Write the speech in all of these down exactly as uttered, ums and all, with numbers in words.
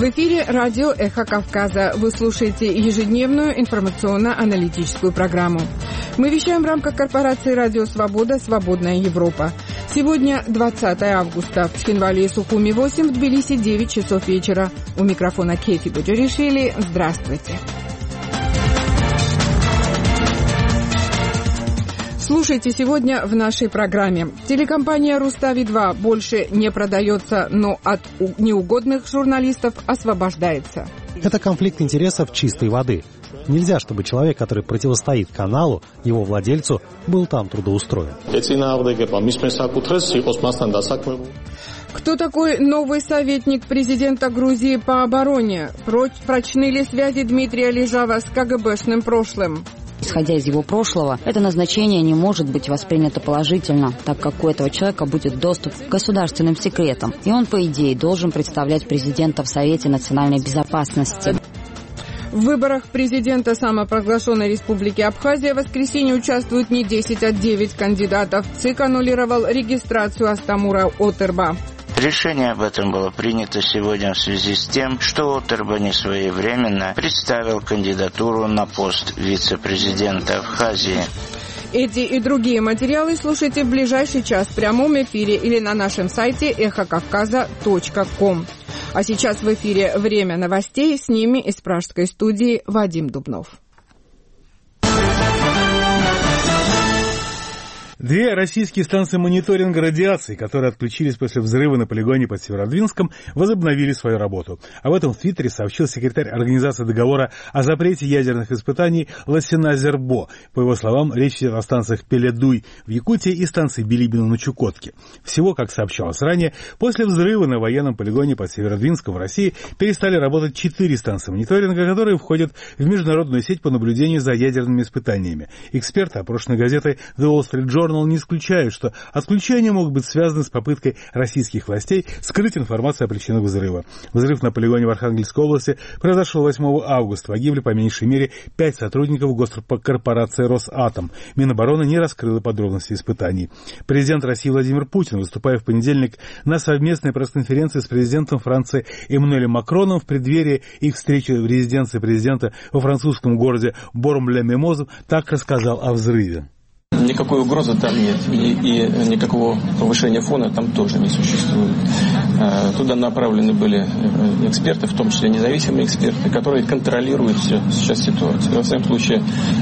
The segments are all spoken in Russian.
В эфире радио «Эхо Кавказа». Вы слушаете ежедневную информационно-аналитическую программу. Мы вещаем в рамках корпорации «Радио Свобода. Свободная Европа». Сегодня двадцатое августа. В Цхинвале и Сухуми восемь, в Тбилиси девять часов вечера. У микрофона Кефи Боджоришвили. Здравствуйте. Слушайте сегодня в нашей программе. Телекомпания «Рустави два» больше не продается, но от неугодных журналистов освобождается. Это конфликт интересов чистой воды. Нельзя, чтобы человек, который противостоит каналу, его владельцу, был там трудоустроен. Кто такой новый советник президента Грузии по обороне? Прочны ли связи Дмитрия Лежава с КГБшным прошлым? Исходя из его прошлого, это назначение не может быть воспринято положительно, так как у этого человека будет доступ к государственным секретам, и он, по идее, должен представлять президента в Совете национальной безопасности. В выборах президента самопровозглашенной республики Абхазия в воскресенье участвуют не десять, а девять кандидатов. ЦИК аннулировал регистрацию Астамура Отерба. Решение об этом было принято сегодня в связи с тем, что Отерба несвоевременно представил кандидатуру на пост вице-президента Абхазии. Эти и другие материалы слушайте в ближайший час в прямом эфире или на нашем сайте эхо кавказа точка ком. А сейчас в эфире «Время новостей», с ними из пражской студии Вадим Дубнов. Две российские станции мониторинга радиации, которые отключились после взрыва на полигоне под Северодвинском, возобновили свою работу. Об этом в Твиттере сообщил секретарь Организации договора о запрете ядерных испытаний Лосина Зербо. По его словам, речь идет о станциях Пеледуй в Якутии и станции Билибино на Чукотке. Всего, как сообщалось ранее, после взрыва на военном полигоне под Северодвинском в России перестали работать четыре станции мониторинга, которые входят в международную сеть по наблюдению за ядерными испытаниями. Эксперты, опрошенные газетой The Wall Street Journal, не исключают, что отключения могут быть связаны с попыткой российских властей скрыть информацию о причинах взрыва. Взрыв на полигоне в Архангельской области произошел восьмого августа. Погибли по меньшей мере пять сотрудников госкорпорации «Росатом». Минобороны не раскрыла подробности испытаний. Президент России Владимир Путин, выступая в понедельник на совместной пресс-конференции с президентом Франции Эммануэлем Макроном в преддверии их встречи в резиденции президента во французском городе Борм-ле-Мимоз, так рассказал о взрыве. Никакой угрозы там нет, и, и никакого повышения фона там тоже не существует. Туда направлены были эксперты, в том числе независимые эксперты, которые контролируют все, сейчас ситуацию. Во всяком случае,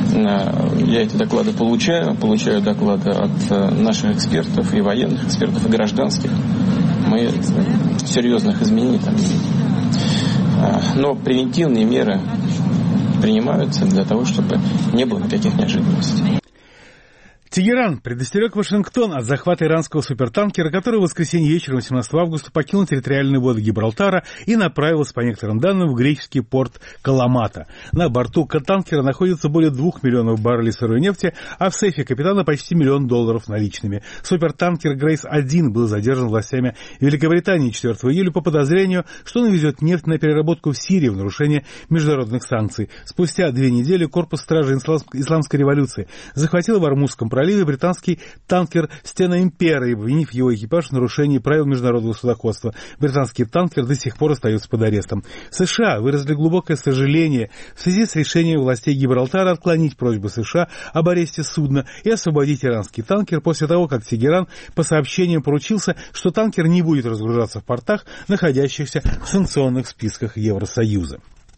я эти доклады получаю, получаю доклады от наших экспертов, и военных экспертов, и гражданских. Мы серьезных изменений там не видим. Но превентивные меры принимаются для того, чтобы не было никаких неожиданностей. Тегеран предостерег Вашингтон от захвата иранского супертанкера, который в воскресенье вечером восемнадцатого августа покинул территориальные воды Гибралтара и направился, по некоторым данным, в греческий порт Каламата. На борту танкера находится более двух миллионов баррелей сырой нефти, а в сейфе капитана почти миллион долларов наличными. Супертанкер Грейс один был задержан властями Великобритании четвёртого июля по подозрению, что он везет нефть на переработку в Сирии в нарушение международных санкций. Спустя две недели корпус стражи Исламской революции захватил в Ормузском проливе британский танкер «Стена Импера», обвинив его экипаж в нарушении правил международного судоходства. Британский танкер до сих пор остается под арестом. США выразили глубокое сожаление в связи с решением властей Гибралтара отклонить просьбу США об аресте судна и освободить иранский танкер после того, как Тегеран по сообщениям поручился, что танкер не будет разгружаться в портах, находящихся в санкционных списках Евросоюза.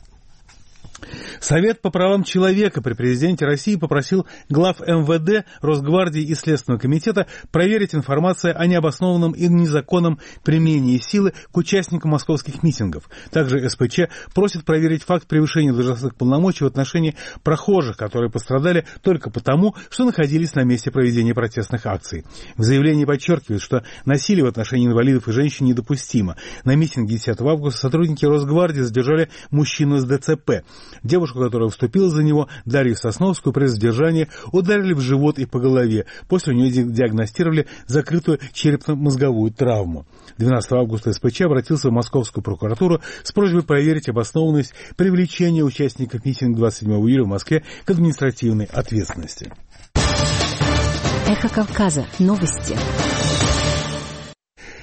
Совет по правам человека при президенте России попросил глав эм вэ дэ, Росгвардии и Следственного комитета проверить информацию о необоснованном и незаконном применении силы к участникам московских митингов. Также эс пэ че просит проверить факт превышения должностных полномочий в отношении прохожих, которые пострадали только потому, что находились на месте проведения протестных акций. В заявлении подчеркивают, что насилие в отношении инвалидов и женщин недопустимо. На митинге десятого августа сотрудники Росгвардии задержали мужчину с дэ цэ пэ. Девушку, которая вступила за него, Дарью Сосновскую, при задержании ударили в живот и по голове. После у нее диагностировали закрытую черепно-мозговую травму. двенадцатого августа эс пэ че обратился в Московскую прокуратуру с просьбой проверить обоснованность привлечения участников митинга двадцать седьмого июля в Москве к административной ответственности. Эхо Кавказа. Новости.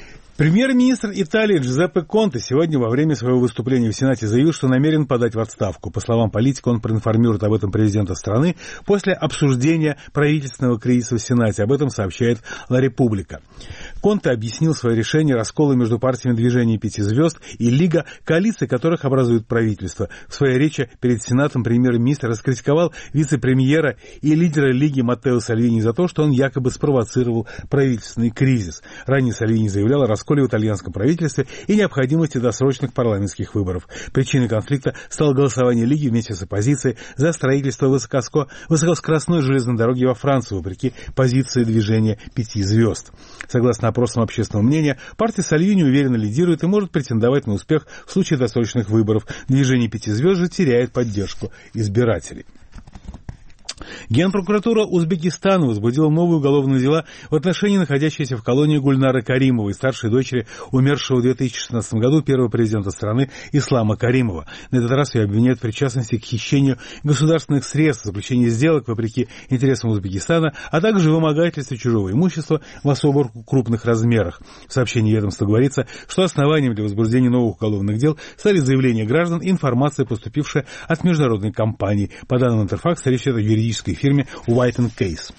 Премьер-министр Италии Джузеппе Конте сегодня во время своего выступления в Сенате заявил, что намерен подать в отставку. По словам политика, он проинформирует об этом президента страны после обсуждения правительственного кризиса в Сенате. Об этом сообщает «Ла Република». Конте объяснил свое решение раскола между партиями движения пяти звезд и Лига, коалиции которых образует правительство. В своей речи перед Сенатом премьер-министр раскритиковал вице-премьера и лидера Лиги Маттео Сальвини за то, что он якобы спровоцировал правительственный кризис. Ранее Сальвини заявлял о расколе в итальянском правительстве и необходимости досрочных парламентских выборов. Причиной конфликта стало голосование Лиги вместе с оппозицией за строительство высокоско... высокоскоростной железной дороги во Францию, вопреки позиции движения пяти звезд. Согласно опросам общественного мнения, партия Сальвини уверенно лидирует и может претендовать на успех в случае досрочных выборов. Движение пяти звезд же теряет поддержку избирателей. Генпрокуратура Узбекистана возбудила новые уголовные дела в отношении находящейся в колонии Гульнары Каримовой, старшей дочери умершего в две тысячи шестнадцатом году первого президента страны Ислама Каримова. На этот раз ее обвиняют в причастности к хищению государственных средств, заключению сделок вопреки интересам Узбекистана, а также вымогательстве чужого имущества в особо крупных размерах. В сообщении ведомства говорится, что основанием для возбуждения новых уголовных дел стали заявления граждан и информация, поступившая от международной компании. По данным Интерфакса, речь идет о юридической фирме White энд Case.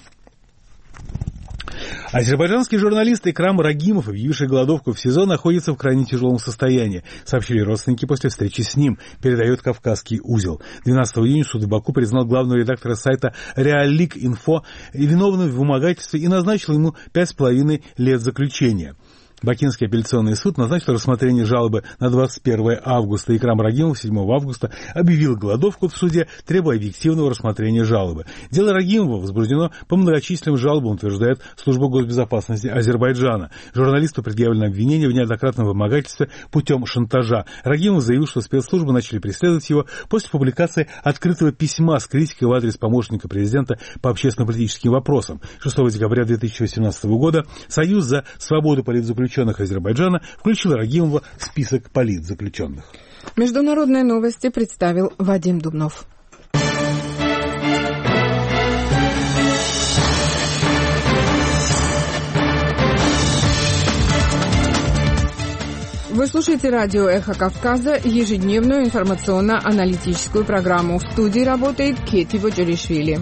Азербайджанский журналист Икрам Рагимов, объявивший голодовку в СИЗО, находится в крайне тяжелом состоянии, сообщили родственники после встречи с ним, передает «Кавказский узел». двенадцатого июня суд в Баку признал главного редактора сайта Реалик.Инфо виновным в вымогательстве и назначил ему пять с половиной лет заключения. Бакинский апелляционный суд назначил рассмотрение жалобы на двадцать первое августа. Икрам Рагимов седьмого августа объявил голодовку в суде, требуя объективного рассмотрения жалобы. Дело Рагимова возбуждено по многочисленным жалобам, утверждает Служба госбезопасности Азербайджана. Журналисту предъявлено обвинение в неоднократном вымогательстве путем шантажа. Рагимов заявил, что спецслужбы начали преследовать его после публикации открытого письма с критикой в адрес помощника президента по общественно-политическим вопросам. шестого декабря две тысячи восемнадцатого года Союз за свободу политзаключенных Азербайджана включил Рагимова в список политзаключенных. Международные новости представил Вадим Дубнов. Вы слушаете радио «Эхо Кавказа», ежедневную информационно-аналитическую программу. В студии работает Кети Воджаришвили.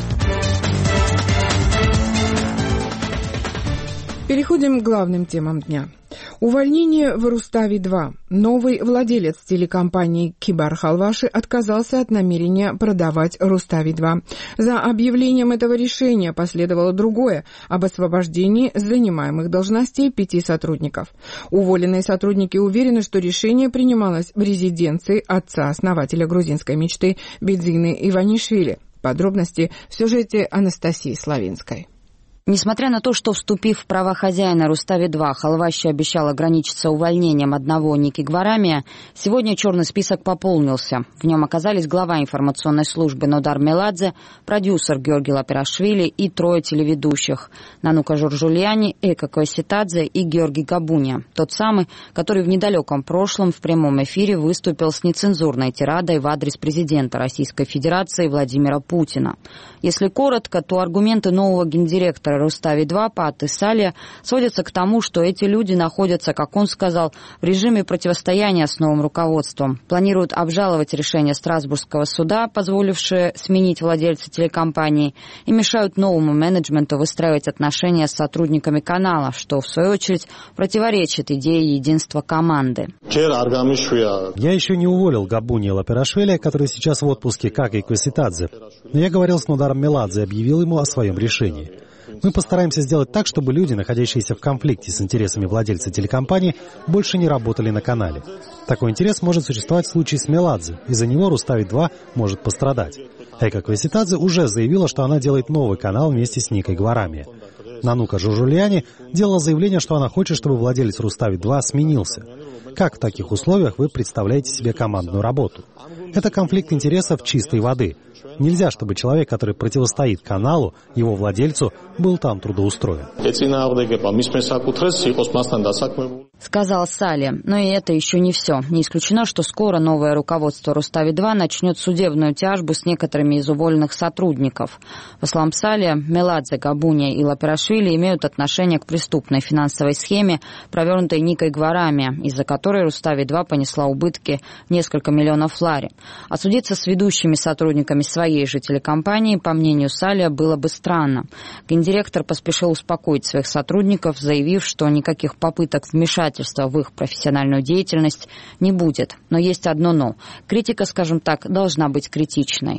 Переходим к главным темам дня. Увольнение в Рустави-два. Новый владелец телекомпании Кибар Халваши отказался от намерения продавать Рустави-два. За объявлением этого решения последовало другое – об освобождении занимаемых должностей пяти сотрудников. Уволенные сотрудники уверены, что решение принималось в резиденции отца-основателя грузинской мечты Бидзины Иванишвили. Подробности в сюжете Анастасии Славинской. Несмотря на то, что, вступив в права хозяина Рустави-два, Халваши обещал ограничиться увольнением одного Ники Гварамия, сегодня черный список пополнился. В нем оказались глава информационной службы Нодар Меладзе, продюсер Георгий Лапирашвили и трое телеведущих – Нанука Журжульяни, Эйка Кваситадзе и Георгий Габуния, тот самый, который в недалеком прошлом в прямом эфире выступил с нецензурной тирадой в адрес президента Российской Федерации Владимира Путина. Если коротко, то аргументы нового гендиректора Рустави-два Паты Салия сводятся к тому, что эти люди находятся, как он сказал, в режиме противостояния с новым руководством. Планируют обжаловать решение Страсбургского суда, позволившее сменить владельца телекомпании, и мешают новому менеджменту выстраивать отношения с сотрудниками канала, что, в свою очередь, противоречит идее единства команды. Я еще не уволил Габуни Лапирашвили, который сейчас в отпуске, как и Кваситадзе. Но я говорил с Нодаром Меладзе и объявил ему о своем решении. Мы постараемся сделать так, чтобы люди, находящиеся в конфликте с интересами владельца телекомпании, больше не работали на канале. Такой интерес может существовать в случае с Меладзе. Из-за него Рустави-два может пострадать. Эйка Кваситадзе уже заявила, что она делает новый канал вместе с Никой Гварамия. Нанука Жужульяни делала заявление, что она хочет, чтобы владелец Рустави-два сменился. Как в таких условиях вы представляете себе командную работу? Это конфликт интересов чистой воды. Нельзя, чтобы человек, который противостоит каналу, его владельцу, был там трудоустроен. Сказал Сале. Но и это еще не все. Не исключено, что скоро новое руководство Рустави-два начнет судебную тяжбу с некоторыми из уволенных сотрудников. По словам Сале, Меладзе, Габуния и Лапирашвили имеют отношение к преступной финансовой схеме, провернутой Никой Гварами, из-за которой Рустави-два понесла убытки несколько миллионов лари. А судиться с ведущими сотрудниками своей же телекомпании, по мнению Сале, было бы странно. Гендиректор поспешил успокоить своих сотрудников, заявив, что никаких попыток вмешательства в их профессиональную деятельность не будет. Но есть одно «но». Критика, скажем так, должна быть критичной.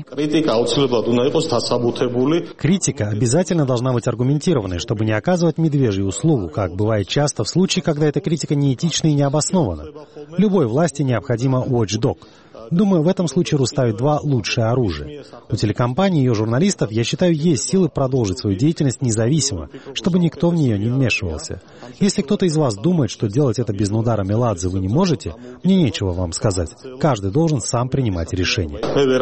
Критика обязательно должна быть аргументированной, чтобы не оказывать медвежью услугу, как бывает часто в случае, когда эта критика неэтична и необоснована. Любой власти необходима watchdog. Думаю, в этом случае Рустави-два лучшее оружие. У телекомпании и ее журналистов, я считаю, есть силы продолжить свою деятельность независимо, чтобы никто в нее не вмешивался. Если кто-то из вас думает, что делать это без Нодара Меладзе вы не можете, мне нечего вам сказать. Каждый должен сам принимать решение.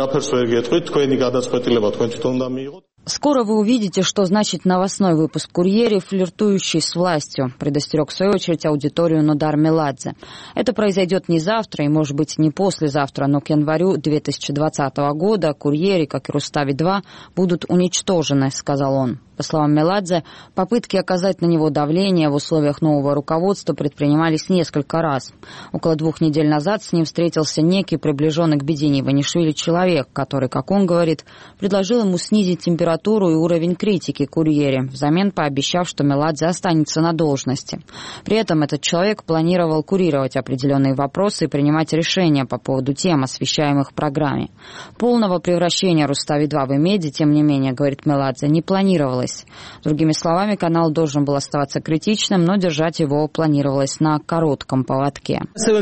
Скоро вы увидите, что значит новостной выпуск «Курьере», флиртующий с властью, предостерег в свою очередь аудиторию Нодар Меладзе. Это произойдет не завтра и, может быть, не послезавтра, но к январю две тысячи двадцатого года «Курьере», как и Рустави-два, будут уничтожены, сказал он. По словам Меладзе, попытки оказать на него давление в условиях нового руководства предпринимались несколько раз. Около двух недель назад с ним встретился некий приближенный к Бедине Иванишвили человек, который, как он говорит, предложил ему снизить температуру и уровень критики «Курьере», взамен пообещав, что Меладзе останется на должности. При этом этот человек планировал курировать определенные вопросы и принимать решения по поводу тем, освещаемых в программе. Полного превращения Рустави-два в Имеди, тем не менее, говорит Меладзе, не планировалось. Другими словами, канал должен был оставаться критичным, но держать его планировалось на коротком поводке.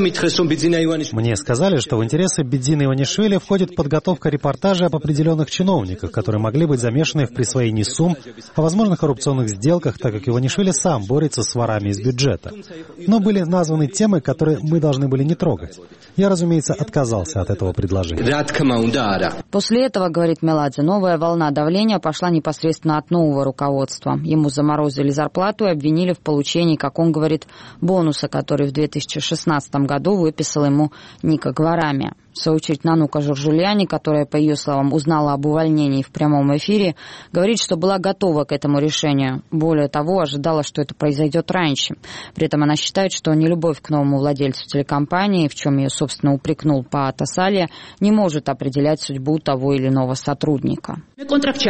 Мне сказали, что в интересы Бедзины Иванишвили входит подготовка репортажей об определенных чиновниках, которые могли быть замешаны в присвоении сумм, о возможных коррупционных сделках, так как Иванишвили сам борется с ворами из бюджета. Но были названы темы, которые мы должны были не трогать. Я, разумеется, отказался от этого предложения. После этого, говорит Меладзе, новая волна давления пошла непосредственно от нового руководства. Ему заморозили зарплату и обвинили в получении, как он говорит, бонуса, который в две тысячи шестнадцатом году выписал ему Ника Гварами. В свою очередь, Нанука Журжульяни, которая, по ее словам, узнала об увольнении в прямом эфире, говорит, что была готова к этому решению. Более того, ожидала, что это произойдет раньше. При этом она считает, что нелюбовь к новому владельцу телекомпании, в чем ее, собственно, упрекнул Паата Сале, не может определять судьбу того или иного сотрудника. У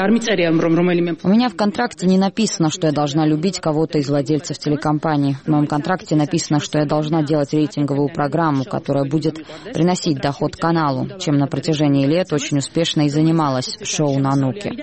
меня в контракте не написано, что я должна любить кого-то из владельцев телекомпании. В моем контракте написано, что я должна делать рейтинговую программу, которая будет приносить доход каналу, чем на протяжении лет очень успешно и занималась шоу «Нануки».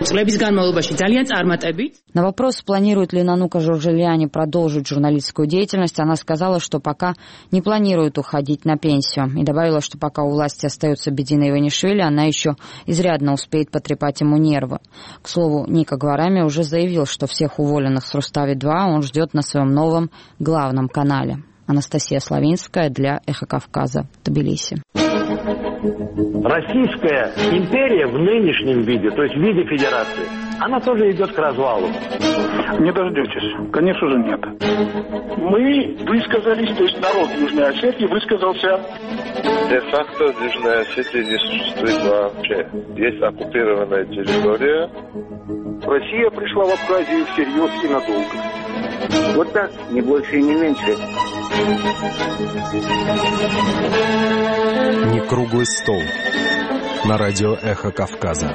На вопрос, планирует ли Нанука Журжульяни продолжить журналистскую деятельность, она сказала, что пока не планирует уходить на пенсию. И добавила, что пока у власти остается Бедина Иванишвили, она еще изрядно успеет потрепать ему нервы. К слову, Ника Гварами уже заявил, что всех уволенных с Рустави-два он ждет на своем новом главном канале. Анастасия Славинская для «Эхо Кавказа», Тбилиси. Российская империя в нынешнем виде, то есть в виде федерации, она тоже идет к развалу. Не дождетесь. Конечно же, нет. Мы высказались, то есть народ Южной Осетии высказался. Де-факто Южная Осетия не существует вообще. Есть оккупированная территория. Россия пришла в Абхазию всерьез и надолго. Вот так, не больше и не меньше. Не круглый стол. На радио «Эхо Кавказа».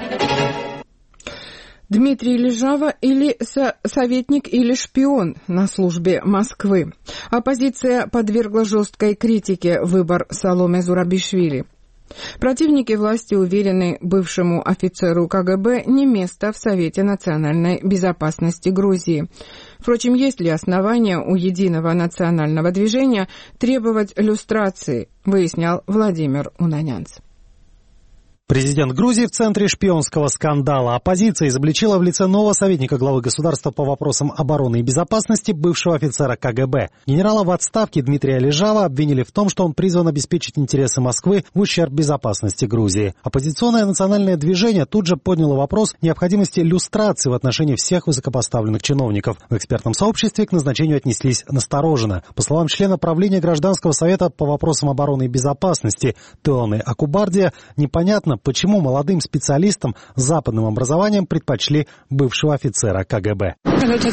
Дмитрий Лежава или со- советник или шпион на службе Москвы. Оппозиция подвергла жесткой критике выбор Саломе Зурабишвили. Противники власти уверены, бывшему офицеру ка гэ бэ не место в Совете национальной безопасности Грузии. Впрочем, есть ли основания у Единого национального движения требовать люстрации, выяснял Владимир Унанянц. Президент Грузии в центре шпионского скандала. Оппозиция изобличила в лице нового советника главы государства по вопросам обороны и безопасности бывшего офицера ка гэ бэ. Генерала в отставке Дмитрия Лежава обвинили в том, что он призван обеспечить интересы Москвы в ущерб безопасности Грузии. Оппозиционное национальное движение тут же подняло вопрос необходимости люстрации в отношении всех высокопоставленных чиновников. В экспертном сообществе к назначению отнеслись настороженно. По словам члена правления Гражданского совета по вопросам обороны и безопасности Теоны Акубардия, непонятно, почему молодым специалистам с западным образованием предпочли бывшего офицера ка гэ бэ.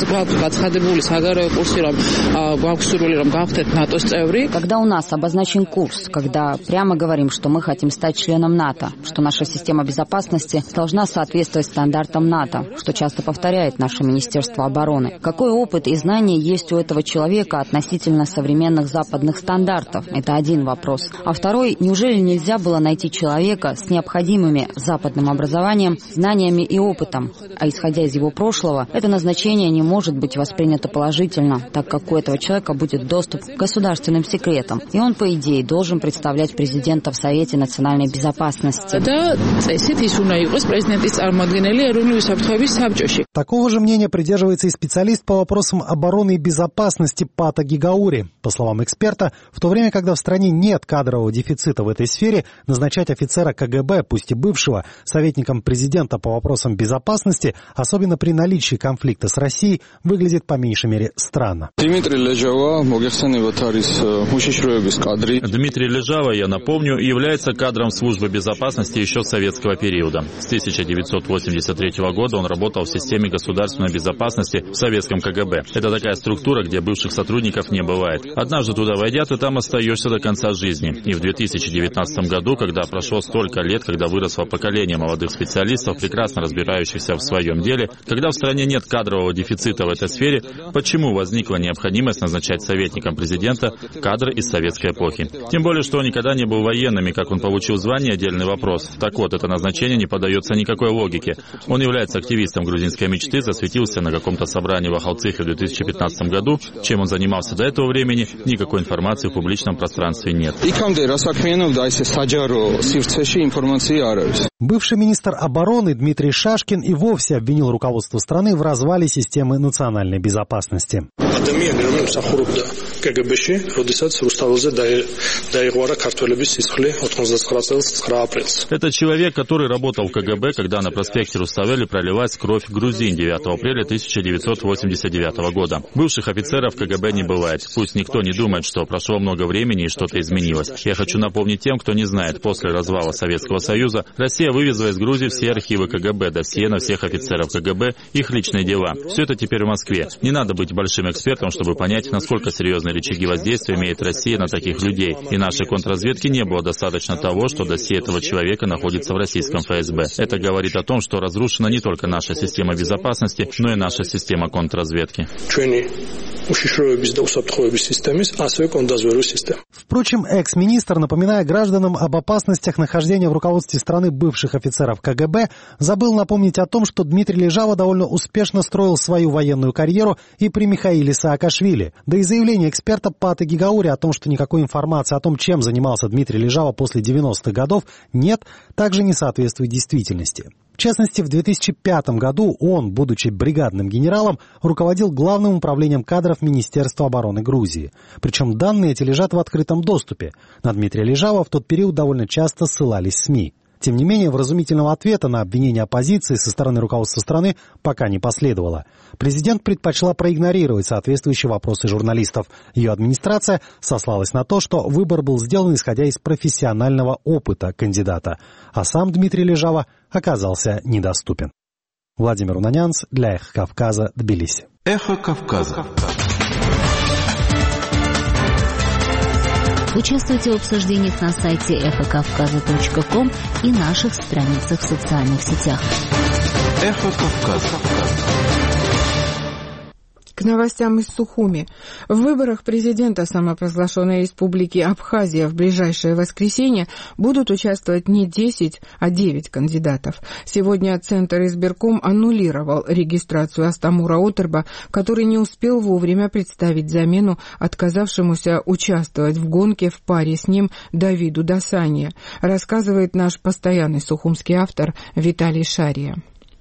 Когда у нас обозначен курс, когда прямо говорим, что мы хотим стать членом НАТО, что наша система безопасности должна соответствовать стандартам НАТО, что часто повторяет наше Министерство обороны. Какой опыт и знания есть у этого человека относительно современных западных стандартов? Это один вопрос. А второй, неужели нельзя было найти человека с необходимыми необходимыми западным образованием, знаниями и опытом. А исходя из его прошлого, это назначение не может быть воспринято положительно, так как у этого человека будет доступ к государственным секретам. И он, по идее, должен представлять президента в Совете национальной безопасности. Такого же мнения придерживается и специалист по вопросам обороны и безопасности Пата Гигаури. По словам эксперта, в то время, когда в стране нет кадрового дефицита в этой сфере, назначать офицера ка гэ бэ, пусть и бывшего, советником президента по вопросам безопасности, особенно при наличии конфликта с Россией, выглядит по меньшей мере странно. Дмитрий Лежава, я напомню, является кадром службы безопасности еще с советского периода. С тысяча девятьсот восемьдесят третьего года он работал в системе государственной безопасности в советском ка гэ бэ. Это такая структура, где бывших сотрудников не бывает. Однажды туда войдя, ты там остаешься до конца жизни. И в две тысячи девятнадцатом году, когда прошло столько лет, когда выросло поколение молодых специалистов, прекрасно разбирающихся в своем деле, когда в стране нет кадрового дефицита в этой сфере, почему возникла необходимость назначать советником президента кадры из советской эпохи? Тем более, что он никогда не был военным, и как он получил звание, отдельный вопрос. Так вот, это назначение не поддается никакой логике. Он является активистом грузинской мечты, засветился на каком-то собрании в Ахалцихе в две тысячи пятнадцатом году. Чем он занимался до этого времени, никакой информации в публичном пространстве нет. Бывший министр обороны Дмитрий Шашкин и вовсе обвинил руководство страны в развале системы национальной безопасности. Это человек, который работал в ка гэ бэ, когда на проспекте Руставели пролилась кровь грузин девятого апреля тысяча девятьсот восемьдесят девятого года. Бывших офицеров в ка гэ бэ не бывает. Пусть никто не думает, что прошло много времени и что-то изменилось. Я хочу напомнить тем, кто не знает, после развала Советского Союза Россия вывезла из Грузии все архивы ка гэ бэ, досье на всех офицеров ка гэ бэ, их личные дела. Все это теперь в Москве. Не надо быть большим экспертом, чтобы понять, насколько серьезные рычаги воздействия имеет Россия на таких людей. И нашей контрразведки не было достаточно того, что досье этого человека находится в российском эф эс бэ. Это говорит о том, что разрушена не только наша система безопасности, но и наша система контрразведки. Впрочем, экс-министр, напоминая гражданам об опасностях нахождения в руководстве страны бывших офицеров ка гэ бэ, забыл напомнить о том, что Дмитрий Лежава довольно успешно строил свою военную карьеру и при Михаиле Саакашвили. Да и заявление эксперта Пата Гигаури о том, что никакой информации о том, чем занимался Дмитрий Лежава после девяностых годов, нет, также не соответствует действительности. В частности, в две тысячи пятом году он, будучи бригадным генералом, руководил Главным управлением кадров Министерства обороны Грузии. Причем данные эти лежат в открытом доступе. На Дмитрия Лежава в тот период довольно часто ссылались СМИ. Тем не менее, вразумительного ответа на обвинение оппозиции со стороны руководства страны пока не последовало. Президент предпочла проигнорировать соответствующие вопросы журналистов. Ее администрация сослалась на то, что выбор был сделан исходя из профессионального опыта кандидата, а сам Дмитрий Лежава оказался недоступен. Владимир Унанянц для «Эхо Кавказа», Тбилиси. «Эхо Кавказа». Участвуйте в обсуждениях на сайте эхо кавказа точка ком и наших страницах в социальных сетях. «Эхо Кавказа». К новостям из Сухуми. В выборах президента самопровозглашенной республики Абхазия в ближайшее воскресенье будут участвовать не десять, а девять кандидатов. Сегодня Центр избирком аннулировал регистрацию Астамура Отерба, который не успел вовремя представить замену отказавшемуся участвовать в гонке в паре с ним Давиду Дасане, рассказывает наш постоянный сухумский автор Виталий Шария.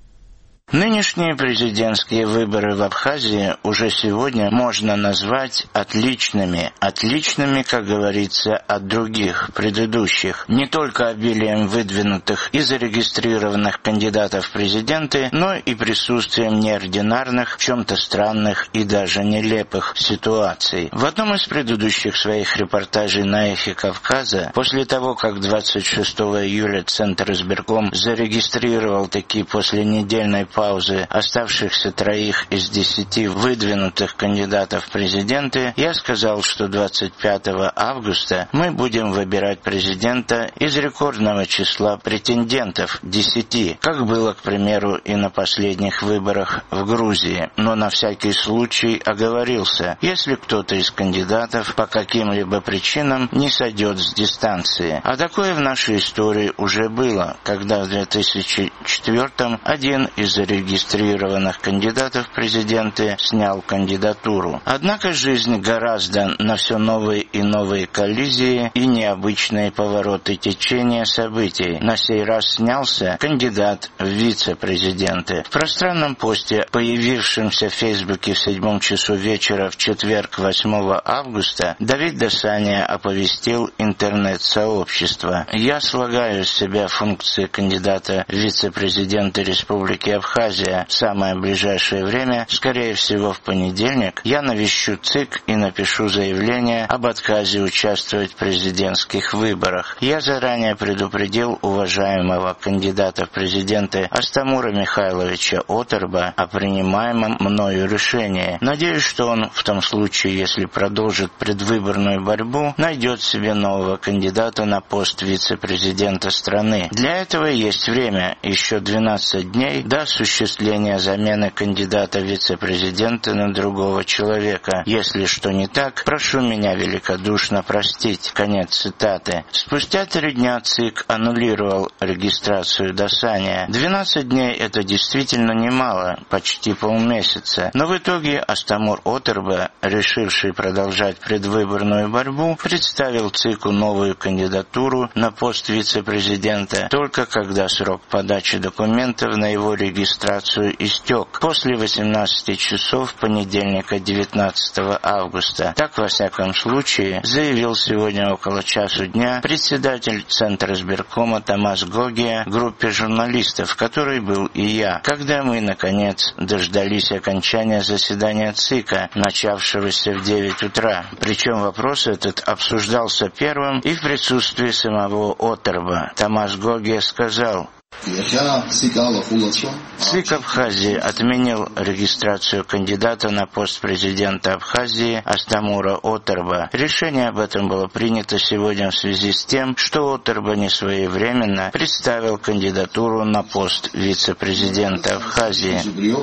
Нынешние президентские выборы в Абхазии уже сегодня можно назвать отличными. Отличными, как говорится, от других, предыдущих. Не только обилием выдвинутых и зарегистрированных кандидатов в президенты, но и присутствием неординарных, в чем-то странных и даже нелепых ситуаций. В одном из предыдущих своих репортажей на «Эхе Кавказа», после того, как двадцать шестого июля Центр избирком зарегистрировал таки после недельной паузы оставшихся троих из десяти выдвинутых кандидатов в президенты, я сказал, что двадцать пятого августа мы будем выбирать президента из рекордного числа претендентов – десяти, как было, к примеру, и на последних выборах в Грузии. Но на всякий случай оговорился, если кто-то из кандидатов по каким-либо причинам не сойдет с дистанции. А такое в нашей истории уже было, когда в две тысячи четвёртом один из зарегистрированных кандидатов в президенты снял кандидатуру. Однако жизнь гораздо на все новые и новые коллизии и необычные повороты течения событий. На сей раз снялся кандидат в вице-президенты. В пространном посте, появившемся в Фейсбуке в седьмом часу вечера в четверг, восьмого августа, Давид Дасане оповестил интернет-сообщество: «Я слагаю из себя функции кандидата в вице-президенты Республики Абхазия. В самое ближайшее время, скорее всего в понедельник, я навещу ЦИК и напишу заявление об отказе участвовать в президентских выборах. Я заранее предупредил уважаемого кандидата в президенты Астамура Михайловича Отерба о принимаемом мною решении. Надеюсь, что он в том случае, если продолжит предвыборную борьбу, найдет себе нового кандидата на пост вице-президента страны. Для этого есть время, еще двенадцать дней до осуществления замены кандидата в вице-президента на другого человека. Если что не так, прошу меня великодушно простить». Конец цитаты. Спустя три дня ЦИК аннулировал регистрацию Дасане. двенадцать дней — это действительно немало, почти полмесяца. Но в итоге Астамур Отерба, решивший продолжать предвыборную борьбу, представил ЦИКу новую кандидатуру на пост вице-президента только когда срок подачи документов на его регистрацию истек, после восемнадцати часов понедельника девятнадцатого августа. Так, во всяком случае, заявил сегодня около часу дня председатель Центра избиркома Томас Гогия группе журналистов, который был и я, когда мы, наконец, дождались окончания заседания ЦИКа, начавшегося в девять утра. Причем вопрос этот обсуждался первым и в присутствии самого Отерба. Томас Гогия сказал: ЦИК Абхазии отменил регистрацию кандидата на пост президента Абхазии Астамура Отерба. Решение об этом было принято сегодня в связи с тем, что Отерба несвоевременно представил кандидатуру на пост вице-президента Абхазии.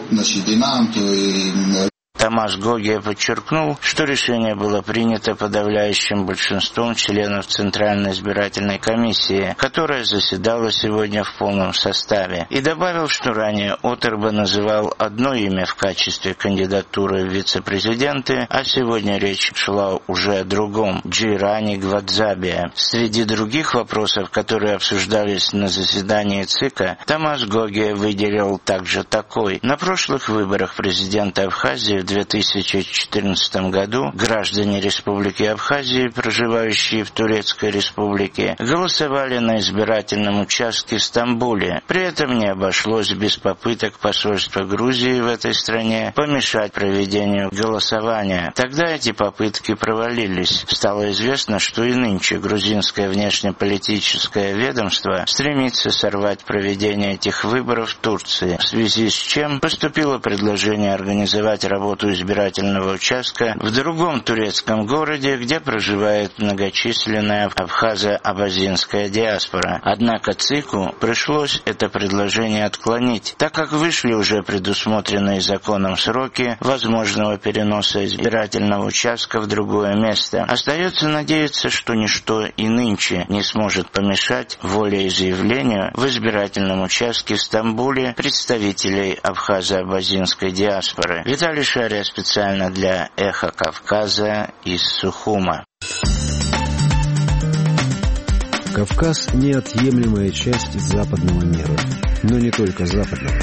Томас Гогия подчеркнул, что решение было принято подавляющим большинством членов Центральной избирательной комиссии, которая заседала сегодня в полном составе, и добавил, что ранее Отерба называл одно имя в качестве кандидатуры в вице-президенты, а сегодня речь шла уже о другом – Джейрани Гвадзабия. Среди других вопросов, которые обсуждались на заседании ЦИКа, Томас Гогия выделил также такой. На прошлых выборах президента Абхазии в две тысячи четырнадцатом году граждане Республики Абхазии, проживающие в Турецкой Республике, голосовали на избирательном участке в Стамбуле. При этом не обошлось без попыток посольства Грузии в этой стране помешать проведению голосования. Тогда эти попытки провалились. Стало известно, что и нынче грузинское внешнеполитическое ведомство стремится сорвать проведение этих выборов в Турции, в связи с чем поступило предложение организовать работу работу избирательного участка в другом турецком городе, где проживает многочисленная абхазо-абазинская диаспора. Однако ЦИКу пришлось это предложение отклонить, так как вышли уже предусмотренные законом сроки возможного переноса избирательного участка в другое место. Остается надеяться, что ничто и нынче не сможет помешать волеизъявлению в избирательном участке в Стамбуле представителей абхазо-абазинской диаспоры. Виталий Шария специально для «Эхо Кавказа» из Сухума. Кавказ – неотъемлемая часть западного мира, но не только западного.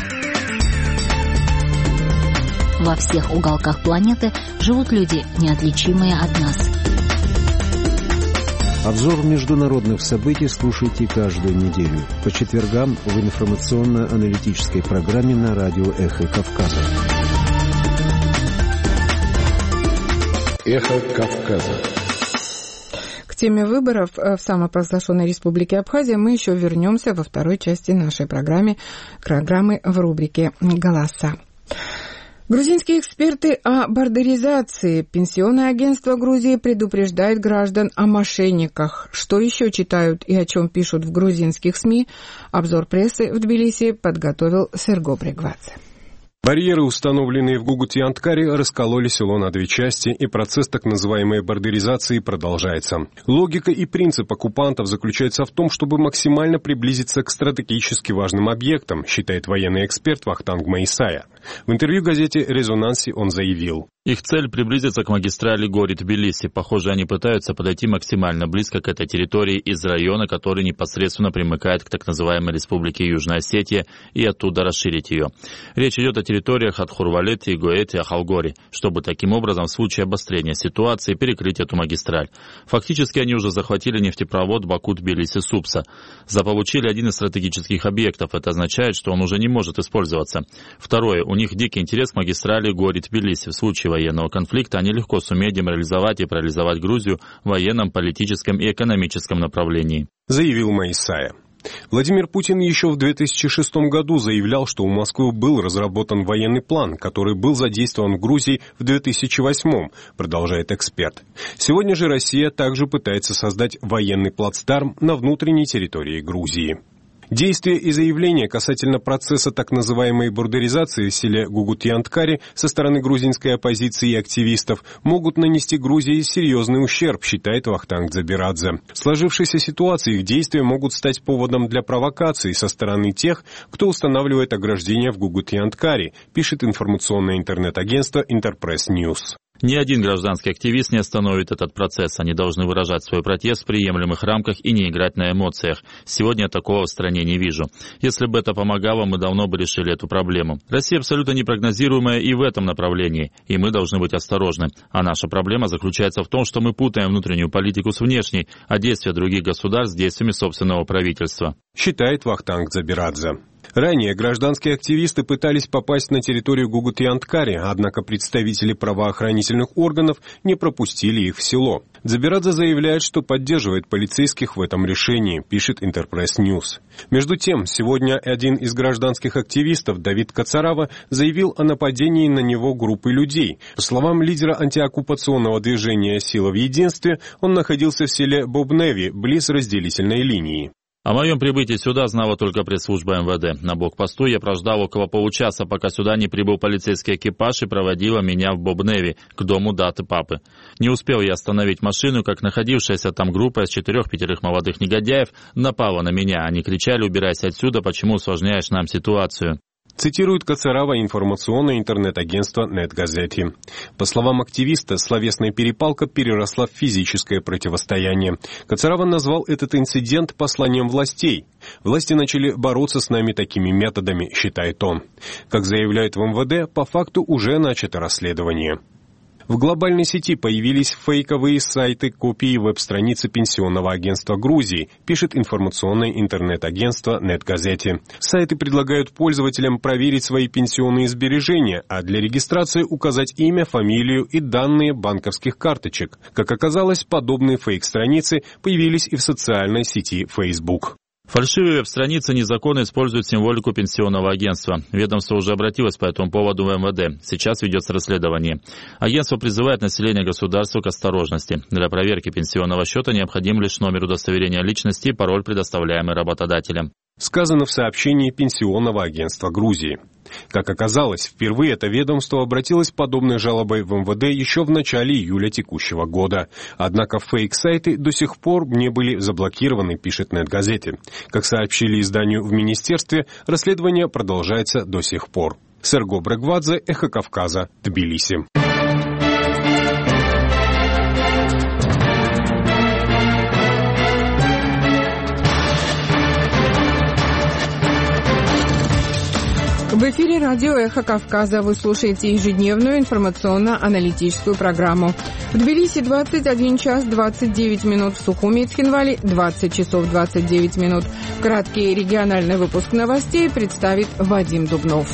Во всех уголках планеты живут люди, неотличимые от нас. Обзор международных событий слушайте каждую неделю по четвергам в информационно-аналитической программе на радио «Эхо Кавказа». «Эхо Кавказа». К теме выборов в самопровозглашенной республике Абхазия мы еще вернемся во второй части нашей программы, программы в рубрике «Голоса». Грузинские эксперты о бордеризации. Пенсионное агентство Грузии предупреждает граждан о мошенниках. Что еще читают и о чем пишут в грузинских СМИ? Обзор прессы в Тбилиси подготовил Серго Брегвадзе. Барьеры, установленные в Гугути-Анткаре, раскололи село на две части, и процесс так называемой бордеризации продолжается. Логика и принцип оккупантов заключается в том, чтобы максимально приблизиться к стратегически важным объектам, считает военный эксперт Вахтанг Маисая. В интервью газете «Резонанси» он заявил: их цель — приблизиться к магистрали Гори-Тбилиси. Похоже, они пытаются подойти максимально близко к этой территории из района, который непосредственно примыкает к так называемой республике Южная Осетия, и оттуда расширить ее. Речь идет о территориях от Хурвалети, Игоэти, Ахалгори, чтобы таким образом в случае обострения ситуации перекрыть эту магистраль. Фактически они уже захватили нефтепровод Баку-Тбилиси-Супса. Заполучили один из стратегических объектов. Это означает, что он уже не может использоваться. Второе. У них дикий интерес к магистрали Гори-Тбилиси. В случае военного конфликта они легко сумеют деморализовать и парализовать Грузию в военном, политическом и экономическом направлении, заявил Маисая. Владимир Путин еще в две тысячи шестом году заявлял, что у Москвы был разработан военный план, который был задействован в Грузии в две тысячи восьмом, продолжает эксперт. Сегодня же Россия также пытается создать военный плацдарм на внутренней территории Грузии. Действия и заявления касательно процесса так называемой бордеризации в селе Гугути-Анткаре со стороны грузинской оппозиции и активистов могут нанести Грузии серьезный ущерб, считает Вахтанг Дзабирадзе. В сложившейся ситуации их действия могут стать поводом для провокации со стороны тех, кто устанавливает ограждения в Гугути-Анткаре, пишет информационное интернет-агентство Интерпресс Ньюс. Ни один гражданский активист не остановит этот процесс. Они должны выражать свой протест в приемлемых рамках и не играть на эмоциях. Сегодня я такого в стране не вижу. Если бы это помогало, мы давно бы решили эту проблему. Россия абсолютно непрогнозируемая и в этом направлении, и мы должны быть осторожны. А наша проблема заключается в том, что мы путаем внутреннюю политику с внешней, а действия других государств с действиями собственного правительства, считает Вахтанг Дзабирадзе. Ранее гражданские активисты пытались попасть на территорию Гугути-Анткаре, однако представители правоохранительных органов не пропустили их в село. Дзабирадзе заявляет, что поддерживает полицейских в этом решении, пишет Интерпресс Ньюс. Между тем, сегодня один из гражданских активистов, Давид Кацарава, заявил о нападении на него группы людей. По словам лидера антиоккупационного движения «Сила в единстве», он находился в селе Бобневи, близ разделительной линии. О моем прибытии сюда знала только пресс-служба эм вэ дэ. На блокпосту я прождал около получаса, пока сюда не прибыл полицейский экипаж и проводила меня в Бобневи, к дому даты папы. Не успел я остановить машину, как находившаяся там группа из четырех-пятерых молодых негодяев напала на меня. Они кричали: «Убирайся отсюда, почему усложняешь нам ситуацию?» Цитирует Кацарава информационное интернет-агентство «Нетгазети». По словам активиста, словесная перепалка переросла в физическое противостояние. Кацарава назвал этот инцидент посланием властей. Власти начали бороться с нами такими методами, считает он. Как заявляют в эм вэ дэ, по факту уже начато расследование. В глобальной сети появились фейковые сайты копии веб-страницы Пенсионного агентства Грузии, пишет информационное интернет-агентство «Нетгазети». Сайты предлагают пользователям проверить свои пенсионные сбережения, а для регистрации указать имя, фамилию и данные банковских карточек. Как оказалось, подобные фейк-страницы появились и в социальной сети Facebook. Фальшивые веб-страницы незаконно используют символику пенсионного агентства. Ведомство уже обратилось по этому поводу в эм вэ дэ. Сейчас ведется расследование. Агентство призывает население государства к осторожности. Для проверки пенсионного счета необходим лишь номер удостоверения личности и пароль, предоставляемый работодателем. Сказано в сообщении Пенсионного агентства Грузии. Как оказалось, впервые это ведомство обратилось с подобной жалобой в эм вэ дэ еще в начале июля текущего года. Однако фейк-сайты до сих пор не были заблокированы, пишет Нет-газете. Как сообщили изданию в министерстве, расследование продолжается до сих пор. Серго Брегвадзе, Эхо Кавказа, Тбилиси. В эфире радио «Эхо Кавказа». Вы слушаете ежедневную информационно-аналитическую программу. В Тбилиси двадцать один час двадцать девять минут, в Сухуми и Цхинвале двадцать часов двадцать девять минут. Краткий региональный выпуск новостей представит Вадим Дубнов.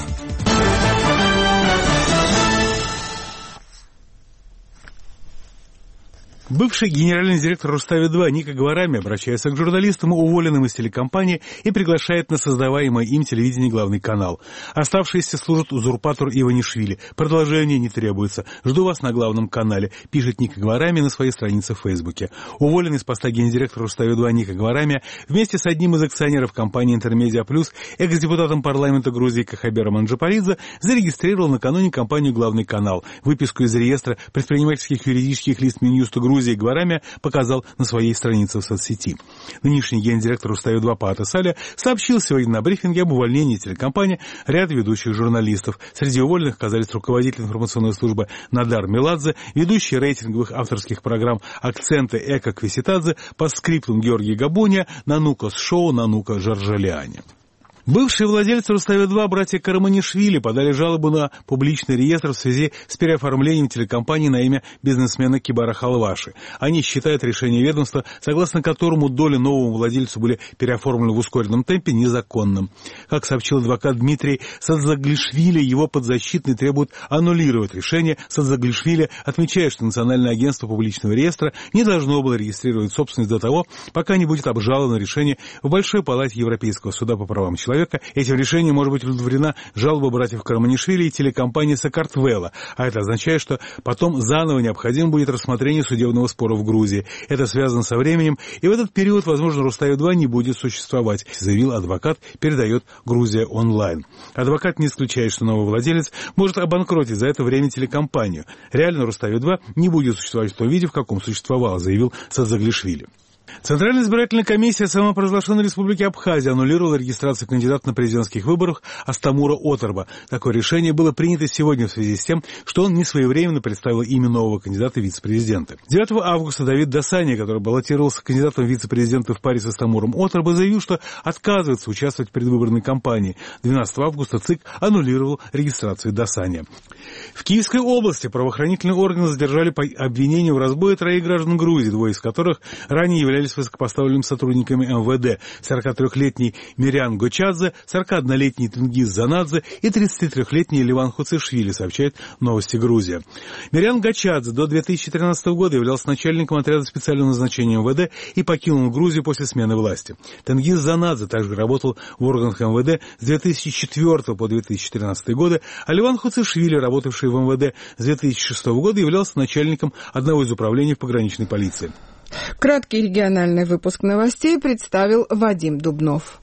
Бывший генеральный директор Рустави-два Ника Гварами обращается к журналистам, уволенным из телекомпании, и приглашает на создаваемое им телевидение главный канал. Оставшиеся служат узурпатору Иванишвили. Продолжение не требуется. Жду вас на главном канале, пишет Ника Гварами на своей странице в Фейсбуке. Уволенный с поста гендиректора Рустави-два Ника Гварами вместе с одним из акционеров компании «Интермедиа Плюс», экс-депутатом парламента Грузии Кахабером Анджапаридзе, зарегистрировал накануне компанию «Главный канал». Выписку из реестра предпринимательских юридических лиц Минюста Грузии Гварами показал на своей странице в соцсети. Нынешний гендиректор Рустави-два Паата Саля сообщил сегодня на брифинге об увольнении телекомпании ряд ведущих журналистов. Среди уволенных оказались руководитель информационной службы Надар Меладзе, ведущий рейтинговых авторских программ «Акценты» Эко Квиситадзе, постскриптум Георгий Габония, Нанука Шоу, Нанука Жаржаляне. Бывшие владельцы Рустави-два, братья Караманишвили, подали жалобу на публичный реестр в связи с переоформлением телекомпании на имя бизнесмена Кибара Халваши. Они считают решение ведомства, согласно которому доли новому владельцу были переоформлены в ускоренном темпе, незаконным. Как сообщил адвокат Дмитрий Садзаглишвили, его подзащитный требует аннулировать решение. Садзаглишвили отмечает, что Национальное агентство публичного реестра не должно было регистрировать собственность до того, пока не будет обжаловано решение в Большой палате Европейского суда по правам человека. Этим решением может быть удовлетворена жалоба братьев Караманишвили и телекомпании Сакартвела, а это означает, что потом заново необходимо будет рассмотрение судебного спора в Грузии. Это связано со временем, и в этот период, возможно, Рустави-два не будет существовать, заявил адвокат, передает Грузия онлайн. Адвокат не исключает, что новый владелец может обанкротить за это время телекомпанию. Реально Рустави-два не будет существовать в том виде, в каком существовало, заявил Садзаглишвили. Центральная избирательная комиссия самопровозглашенной республики Абхазия аннулировала регистрацию кандидата на президентских выборах Астамура Оторба. Такое решение было принято сегодня в связи с тем, что он несвоевременно представил имя нового кандидата в вице-президенты. девятого августа Давид Досания, который баллотировался кандидатом в вице-президенты в паре с Астамуром Оторба, заявил, что отказывается участвовать в предвыборной кампании. двенадцатого августа ЦИК аннулировал регистрацию Досания. В Киевской области правоохранительные органы задержали по обвинению в разбое троих граждан Грузии, двое из которых ранее являлись высокопоставленными сотрудниками эм вэ дэ: сорокатрёхлетний Мирян Гочадзе, сорокаоднолетний Тенгиз Занадзе и тридцатитрёхлетний Ливан Хуцишвили, сообщает «Новости Грузия». Мирян Гочадзе до две тысячи тринадцатого года являлся начальником отряда специального назначения эм вэ дэ и покинул Грузию после смены власти. Тенгиз Занадзе также работал в органах эм вэ дэ с две тысячи четвёртого по две тысячи тринадцатый годы, а Ливан Хуцишвили, работавший в эм вэ дэ с две тысячи шестого года, являлся начальником одного из управлений в пограничной полиции. Краткий региональный выпуск новостей представил Вадим Дубнов.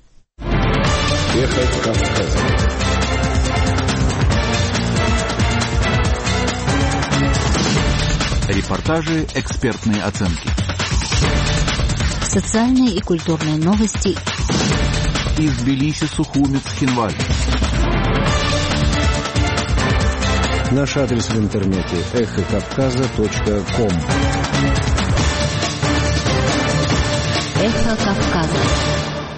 Эхо Кавказа. Репортажи, экспертные оценки. Социальные и культурные новости. Из Тбилиси, Сухуми, Цхинвале. Наш адрес в интернете эхо кавказа точка ком. Эхо Кавказа.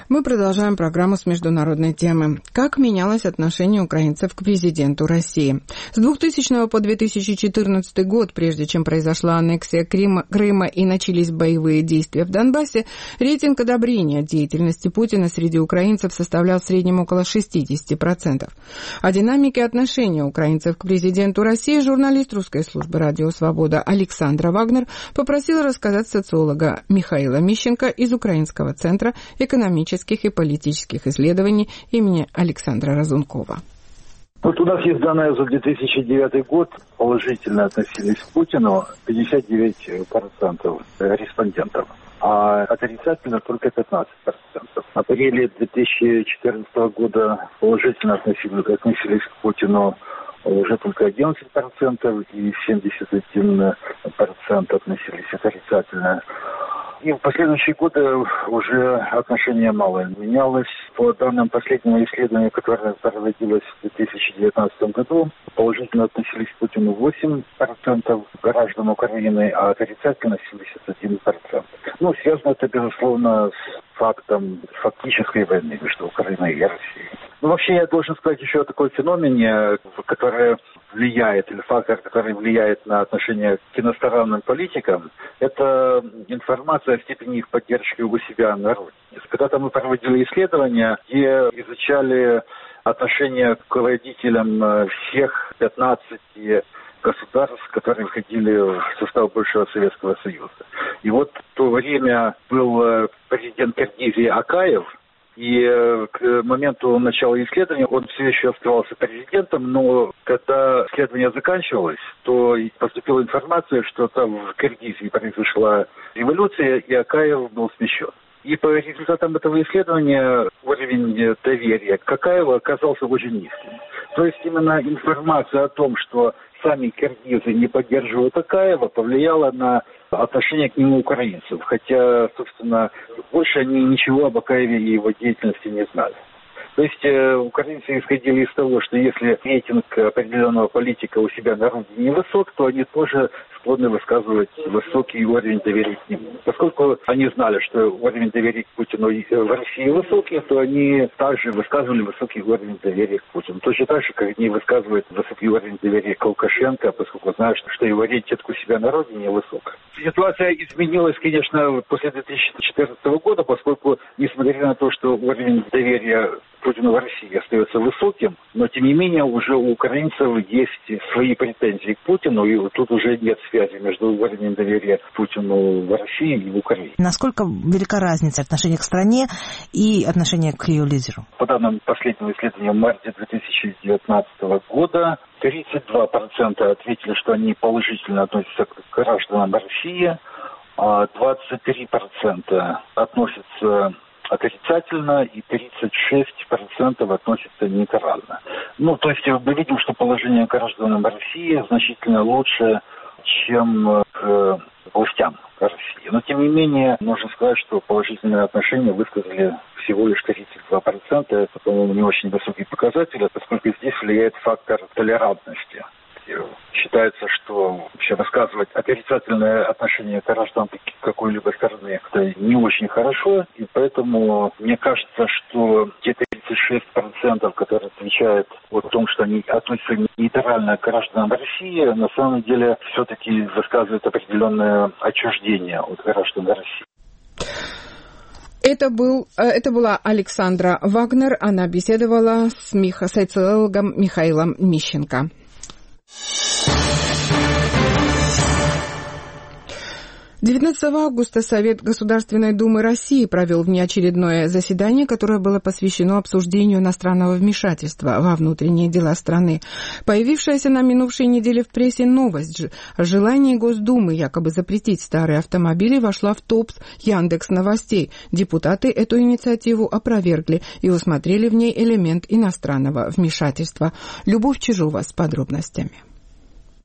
Мы продолжаем программу с международной темы. Как менялось отношение украинцев к президенту России? С двухтысячного по две тысячи четырнадцатый год, прежде чем произошла аннексия Крыма, Крыма и начались боевые действия в Донбассе, рейтинг одобрения деятельности Путина среди украинцев составлял в среднем около шестьдесят процентов. О динамике отношения украинцев к президенту России журналист русской службы «Радио Свобода» Александра Вагнер попросил рассказать социолога Михаила Мищенко из Украинского центра экономических и политических исследований имени Александра Разункова. Вот у нас есть данные за две тысячи девятый год. Положительно относились к Путину пятьдесят девять процентов респондентов, а отрицательно только пятнадцать процентов. В апреле две тысячи четырнадцатого года положительно относились, относились к Путину уже только одиннадцать процентов и семьдесят один процент относились отрицательно. И в последующие годы уже отношение мало менялось. По данным последнего исследования, которое проводилось в две тысячи девятнадцатом году, положительно относились к Путину восемь процентов граждан Украины, а отрицательно семьдесят один процент. Ну, связано это, безусловно, с фактом фактической войны между Украиной и Россией. Ну, вообще, я должен сказать еще о такой феномене, который влияет, или фактор, который влияет на отношение к иностранным политикам, это информация о степени их поддержки у себя на родине. Когда-то мы проводили исследования, где изучали отношение к руководителям всех пятнадцати государств, которые входили в состав бывшего Советского Союза. И вот в то время был президент Киргизии Акаев, и к моменту начала исследования он все еще оставался президентом, но когда исследование заканчивалось, то поступила информация, что там в Киргизии произошла революция, и Акаев был смещен. И по результатам этого исследования уровень доверия к Акаеву оказался очень низким. То есть именно информация о том, что сами киргизы не поддерживают Акаева, повлияла на отношение к нему украинцев. Хотя, собственно, больше они ничего об Акаеве и его деятельности не знали. То есть э, украинцы исходили из того, что если рейтинг определенного политика у себя на родине невысок, то они тоже склонны высказывать высокий уровень доверия к нему. Поскольку они знали, что уровень доверия к Путину в России высокий, то они также высказывали высокий уровень доверия к Путину. Точно так же, как они высказывают высокий уровень доверия к Лукашенко, поскольку знают, что его рейтинг у себя на родине высок. Ситуация изменилась, конечно, после две тысячи четырнадцатого года, поскольку, несмотря на то, что уровень доверия Путину в России остается высоким, но тем не менее уже у украинцев есть свои претензии к Путину, и тут уже нет связи между уровнем доверия к Путину в России и в Украине. Насколько велика разница отношения к стране и отношения к ее лидеру? По данным последнего исследования в марте две тысячи девятнадцатого года, тридцать два процента ответили, что они положительно относятся к гражданам России, а двадцать три процента относятся отрицательно и тридцать шесть процентов относятся нейтрально. Ну, то есть мы видим, что положение граждан России значительно лучше, чем к властям России. Но, тем не менее, нужно сказать, что положительные отношения высказали всего лишь тридцать два процента. Это, по-моему, не очень высокий показатель, поскольку здесь влияет фактор толерантности. Считается, что вообще высказывать отрицательное отношение граждан к какой-либо стороны это не очень хорошо, и поэтому мне кажется, что те тридцать шесть процентов, которые отвечают о том, что они относятся нейтрально к гражданам России, на самом деле все-таки высказывают определенное отчуждение от граждан России. Это, был, это была Александра Вагнер. Она беседовала с Миха, социологом Михаилом Мищенко. девятнадцатого августа Совет Государственной Думы России провел внеочередное заседание, которое было посвящено обсуждению иностранного вмешательства во внутренние дела страны. Появившаяся на минувшей неделе в прессе новость о желании Госдумы якобы запретить старые автомобили вошла в топ Яндекс.Новостей. Депутаты эту инициативу опровергли и усмотрели в ней элемент иностранного вмешательства. Любовь Чижова с подробностями.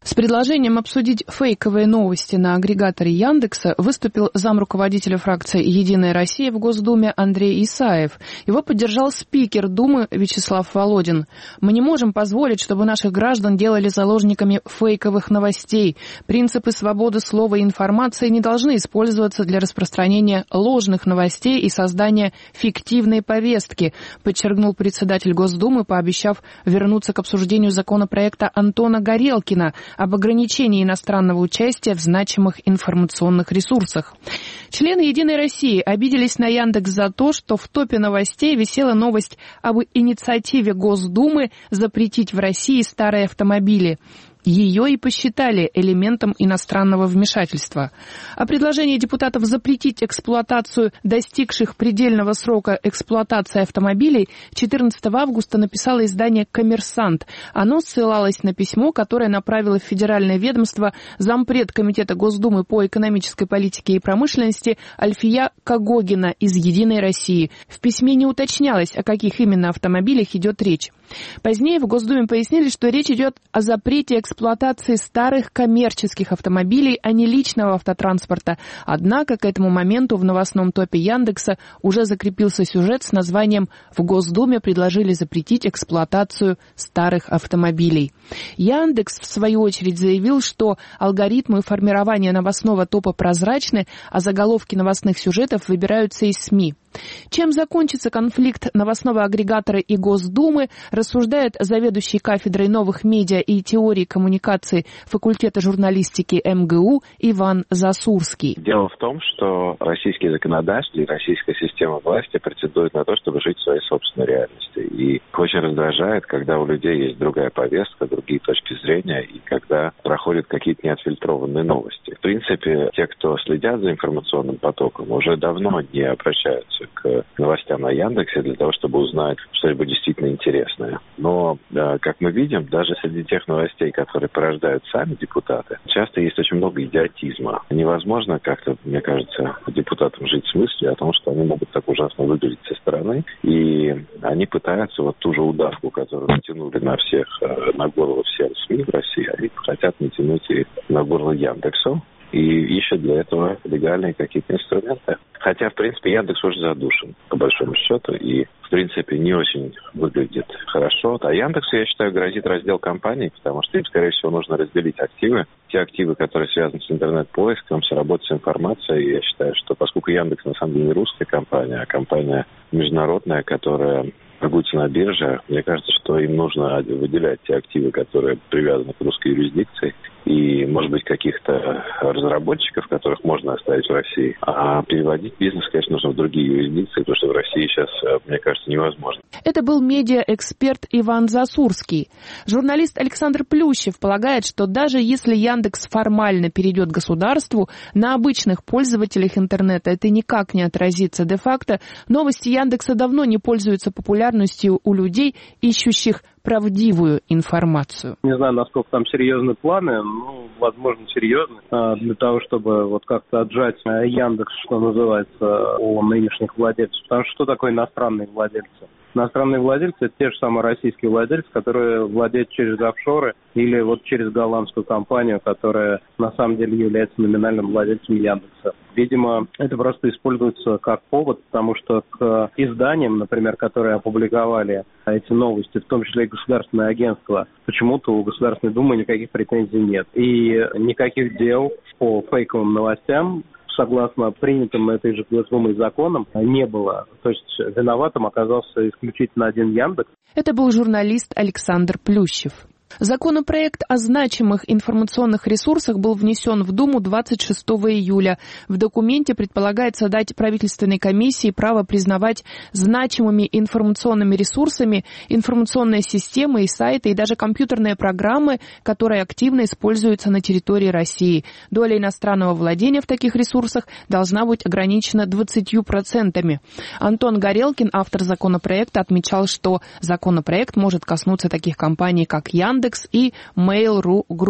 С предложением обсудить фейковые новости на агрегаторе Яндекса выступил замруководителя фракции «Единая Россия» в Госдуме Андрей Исаев. Его поддержал спикер Думы Вячеслав Володин. «Мы не можем позволить, чтобы наших граждан делали заложниками фейковых новостей. Принципы свободы слова и информации не должны использоваться для распространения ложных новостей и создания фиктивной повестки», подчеркнул председатель Госдумы, пообещав вернуться к обсуждению законопроекта Антона Горелкина об ограничении иностранного участия в значимых информационных ресурсах. Члены «Единой России» обиделись на Яндекс за то, что в топе новостей висела новость об инициативе Госдумы запретить в России старые автомобили. Ее и посчитали элементом иностранного вмешательства. О предложении депутатов запретить эксплуатацию достигших предельного срока эксплуатации автомобилей четырнадцатого августа написало издание «Коммерсант». Оно ссылалось на письмо, которое направило в федеральное ведомство зампред Комитета Госдумы по экономической политике и промышленности Альфия Когогина из «Единой России». В письме не уточнялось, о каких именно автомобилях идет речь. Позднее в Госдуме пояснили, что речь идет о запрете эксплуатации старых коммерческих автомобилей, а не личного автотранспорта. Однако к этому моменту в новостном топе Яндекса уже закрепился сюжет с названием «В Госдуме предложили запретить эксплуатацию старых автомобилей». Яндекс, в свою очередь, заявил, что алгоритмы формирования новостного топа прозрачны, а заголовки новостных сюжетов выбираются из СМИ. Чем закончится конфликт новостного агрегатора и Госдумы, рассуждает заведующий кафедрой новых медиа и теории коммуникации факультета журналистики эм гэ у Иван Засурский. Дело в том, что российские законодатели, российская система власти претендуют на то, чтобы жить в своей собственной реальности. И очень раздражает, когда у людей есть другая повестка, другие точки зрения, и когда проходят какие-то неотфильтрованные новости. В принципе, те, кто следят за информационным потоком, уже давно не обращаются к новостям на Яндексе для того, чтобы узнать что-либо действительно интересное. Но, как мы видим, даже среди тех новостей, которые порождают сами депутаты, часто есть очень много идиотизма. Невозможно как-то, мне кажется, депутатам жить с мыслью о том, что они могут так ужасно выглядеть со стороны, и они пытаются вот ту же удавку, которую натянули на всех, на горло всем СМИ в России, они хотят натянуть и на горло Яндексу, и ищут для этого легальные какие-то инструменты. Хотя, в принципе, Яндекс уже задушен, по большому счету, и, в принципе, не очень выглядит хорошо. А Яндексу, я считаю, грозит раздел компаний, потому что им, скорее всего, нужно разделить активы. Те активы, которые связаны с интернет-поиском, с работой с информацией, я считаю, что поскольку Яндекс, на самом деле, не русская компания, а компания международная, которая торгуется на бирже, мне кажется, что им нужно выделять те активы, которые привязаны к русской юрисдикции, и, может быть, каких-то разработчиков, которых можно оставить в России. А переводить бизнес, конечно, нужно в другие юрисдикции, потому что в России сейчас, мне кажется, невозможно. Это был медиаэксперт Иван Засурский. Журналист Александр Плющев полагает, что даже если Яндекс формально перейдет к государству, на обычных пользователях интернета это никак не отразится. Де-факто новости Яндекса давно не пользуются популярностью у людей, ищущих правдивую информацию. Не знаю, насколько там серьезные планы, но, возможно, серьезные. Для того, чтобы вот как-то отжать Яндекс, что называется, у нынешних владельцев. Потому что что такое иностранные владельцы? Иностранные владельцы – это те же самые российские владельцы, которые владеют через офшоры или вот через голландскую компанию, которая на самом деле является номинальным владельцем Яндекса. Видимо, это просто используется как повод, потому что к изданиям, например, которые опубликовали эти новости, в том числе и государственное агентство, почему-то у Государственной Думы никаких претензий нет. И никаких дел по фейковым новостям, согласно принятым этой же Госдумой законам, не было. То есть виноватым оказался исключительно один Яндекс. Это был журналист Александр Плющев. Законопроект о значимых информационных ресурсах был внесен в Думу двадцать шестого июля. В документе предполагается дать правительственной комиссии право признавать значимыми информационными ресурсами информационные системы и сайты, и даже компьютерные программы, которые активно используются на территории России. Доля иностранного владения в таких ресурсах должна быть ограничена двадцатью процентами. Антон Горелкин, автор законопроекта, отмечал, что законопроект может коснуться таких компаний, как Яндекс и Mail.ru Group.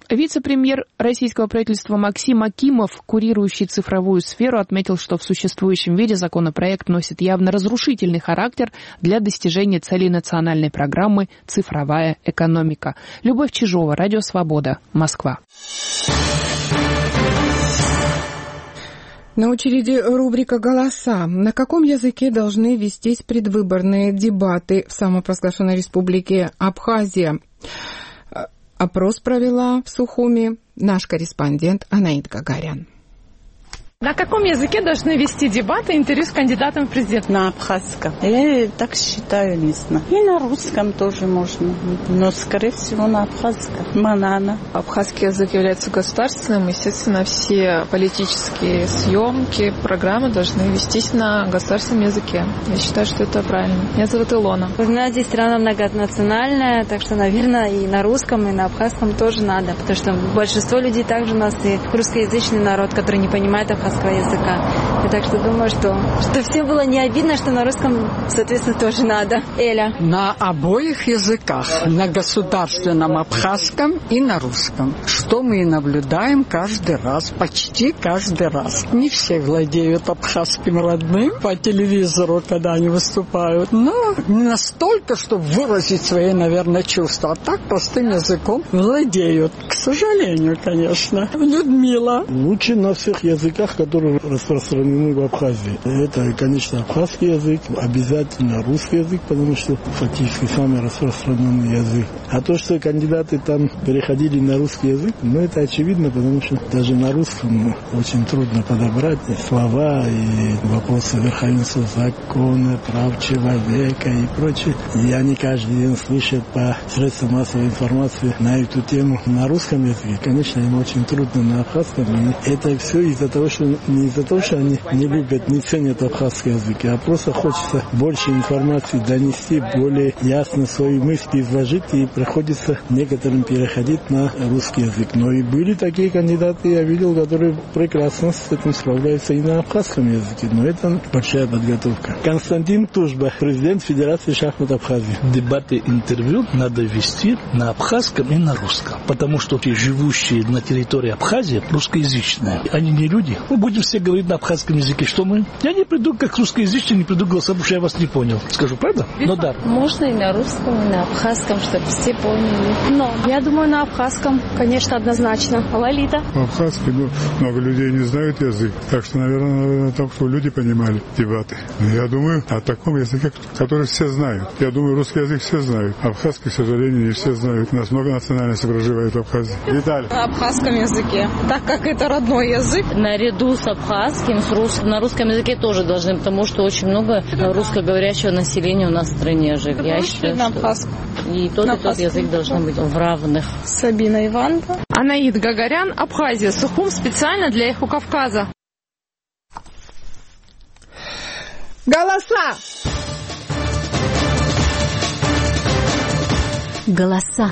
Вице-премьер российского правительства Максим Акимов, курирующий цифровую сферу, отметил, что в существующем виде законопроект носит явно разрушительный характер для достижения целей национальной программы «Цифровая экономика». Любовь Чижова, Радио Свобода, Москва. На очереди рубрика «Голоса». На каком языке должны вестись предвыборные дебаты в самопровозглашенной республике Абхазия? Опрос провела в Сухуми наш корреспондент Анаид Гагарян. На каком языке должны вести дебаты интервью с кандидатом в президент? На абхазском. Я так считаю, не знаю. И на русском тоже можно. Но, скорее всего, на абхазском. Манана. Абхазский язык является государственным. Естественно, все политические съемки, программы должны вестись на государственном языке. Я считаю, что это правильно. Меня зовут Илона. У нас здесь страна многонациональная, так что, наверное, и на русском, и на абхазском тоже надо. Потому что большинство людей также у нас и русскоязычный народ, который не понимает абхазского языка. И так что думаю, что, что всем было не обидно, что на русском, соответственно, тоже надо. Эля. На обоих языках. На государственном абхазском и на русском. Что мы и наблюдаем каждый раз. Почти каждый раз. Не все владеют абхазским родным по телевизору, когда они выступают. Но не настолько, чтобы выразить свои, наверное, чувства. А так простым языком владеют. К сожалению, конечно. Людмила. Лучше на всех языках, которые распространены в Абхазии. Это, конечно, абхазский язык, обязательно русский язык, потому что фактически самый распространенный язык. А то, что кандидаты там переходили на русский язык, ну, это очевидно, потому что даже на русском очень трудно подобрать и слова, и вопросы верховенства закона, прав человека и прочее. И они каждый день слышат по средствам массовой информации на эту тему на русском языке. Конечно, им очень трудно на абхазском. И это все из-за того, что не из-за того, что они не любят, не ценят абхазский язык, а просто хочется больше информации донести, более ясно свои мысли изложить, и приходится некоторым переходить на русский язык. Но и были такие кандидаты, я видел, которые прекрасно с этим справляются и на абхазском языке. Но это большая подготовка. Константин Тужба, президент Федерации шахмат Абхазии. Дебаты, интервью надо вести на абхазском и на русском, потому что те, живущие на территории Абхазии, русскоязычные, они не люди. Мы будем все говорить на абхазском языке. Что мы? Я не приду как русскоязычный, не приду голосовать, потому что я вас не понял. Скажу, правда? Но да. Можно и на русском, и на абхазском, чтобы все поняли. Но я думаю, на абхазском, конечно, однозначно. Лолита. Абхазский, ну, много людей не знают язык. Так что, наверное, наверное, так, чтобы люди понимали дебаты. Но я думаю о таком языке, который все знают. Я думаю, русский язык все знают. Абхазский, к сожалению, не все знают. У нас много национальностей проживает в Абхазии. Виталий. На абхазском языке. Так как это родной язык. Наряду с абхазским, с рус... на русском языке тоже должны, потому что очень много русскоговорящего населения у нас в стране живет. Я считаю, на что и тот, на и тот язык должен быть в равных. Сабина Иванова. Анаид Гагарян, Абхазия, Сухум, специально для Эхо Кавказа. Голоса! Голоса.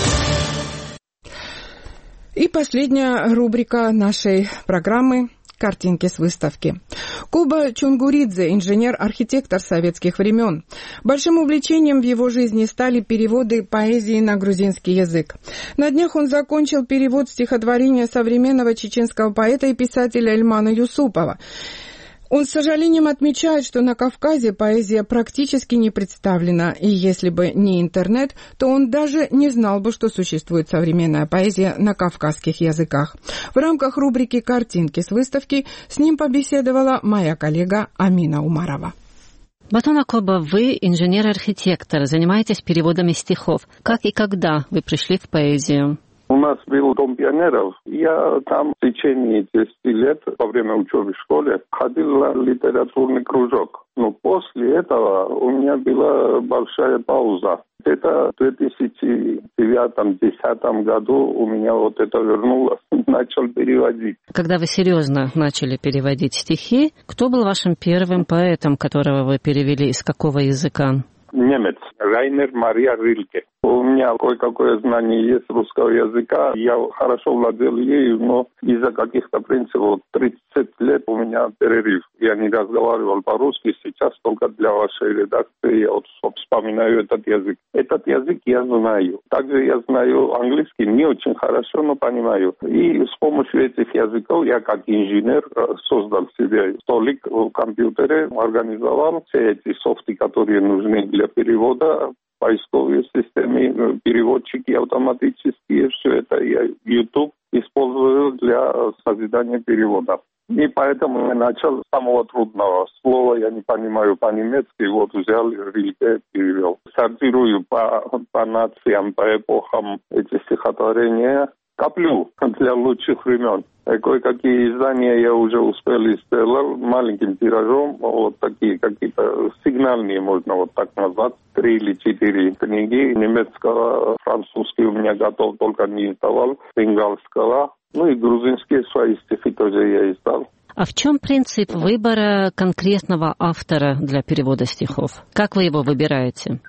И последняя рубрика нашей программы «Картинки с выставки». Куба Чунгуридзе, инженер-архитектор советских времен. Большим увлечением в его жизни стали переводы поэзии на грузинский язык. На днях он закончил перевод стихотворения современного чеченского поэта и писателя Эльмана Юсупова. Он с сожалением отмечает, что на Кавказе поэзия практически не представлена, и если бы не интернет, то он даже не знал бы, что существует современная поэзия на кавказских языках. В рамках рубрики «Картинки с выставки» с ним побеседовала моя коллега Амина Умарова. Батон Акоба, вы инженер-архитектор, занимаетесь переводами стихов. Как и когда вы пришли в поэзию? У нас был дом пионеров. Я там в течение десяти лет во время учебы в школе ходил на литературный кружок. Но после этого у меня была большая пауза. Это в две тысячи девятом — две тысячи десятом году у меня вот это вернулось. Начал переводить. Когда вы серьезно начали переводить стихи, кто был вашим первым поэтом, которого вы перевели, из какого языка? Немец. Райнер Мария Рильке. У меня кое-какое знание есть русского языка, я хорошо владел ею, но из-за каких-то принципов тридцать лет у меня перерыв. Я не разговаривал по-русски, сейчас только для вашей редакции я вот вспоминаю этот язык. Этот язык я знаю. Также я знаю английский не очень хорошо, но понимаю. И с помощью этих языков я как инженер создал себе столик в компьютере, организовал все эти софты, которые нужны для перевода, поисковые системы, переводчики автоматические, все это я YouTube использую для созидания перевода. И поэтому я начал с самого трудного. Слова я не понимаю по-немецки, вот взял Рильке, перевел. Сортирую по, по нациям, по эпохам эти стихотворения. Коплю для лучших времен. Кое-какие издания я уже успел сделать маленьким тиражом. Вот такие какие-то сигнальные, можно вот так назвать. Три или четыре книги. Немецкого, французский у меня готов, только не издавал. Бенгальского. Ну и грузинские свои стихи тоже я издал. А в чем принцип выбора конкретного автора для перевода стихов? Как вы его выбираете?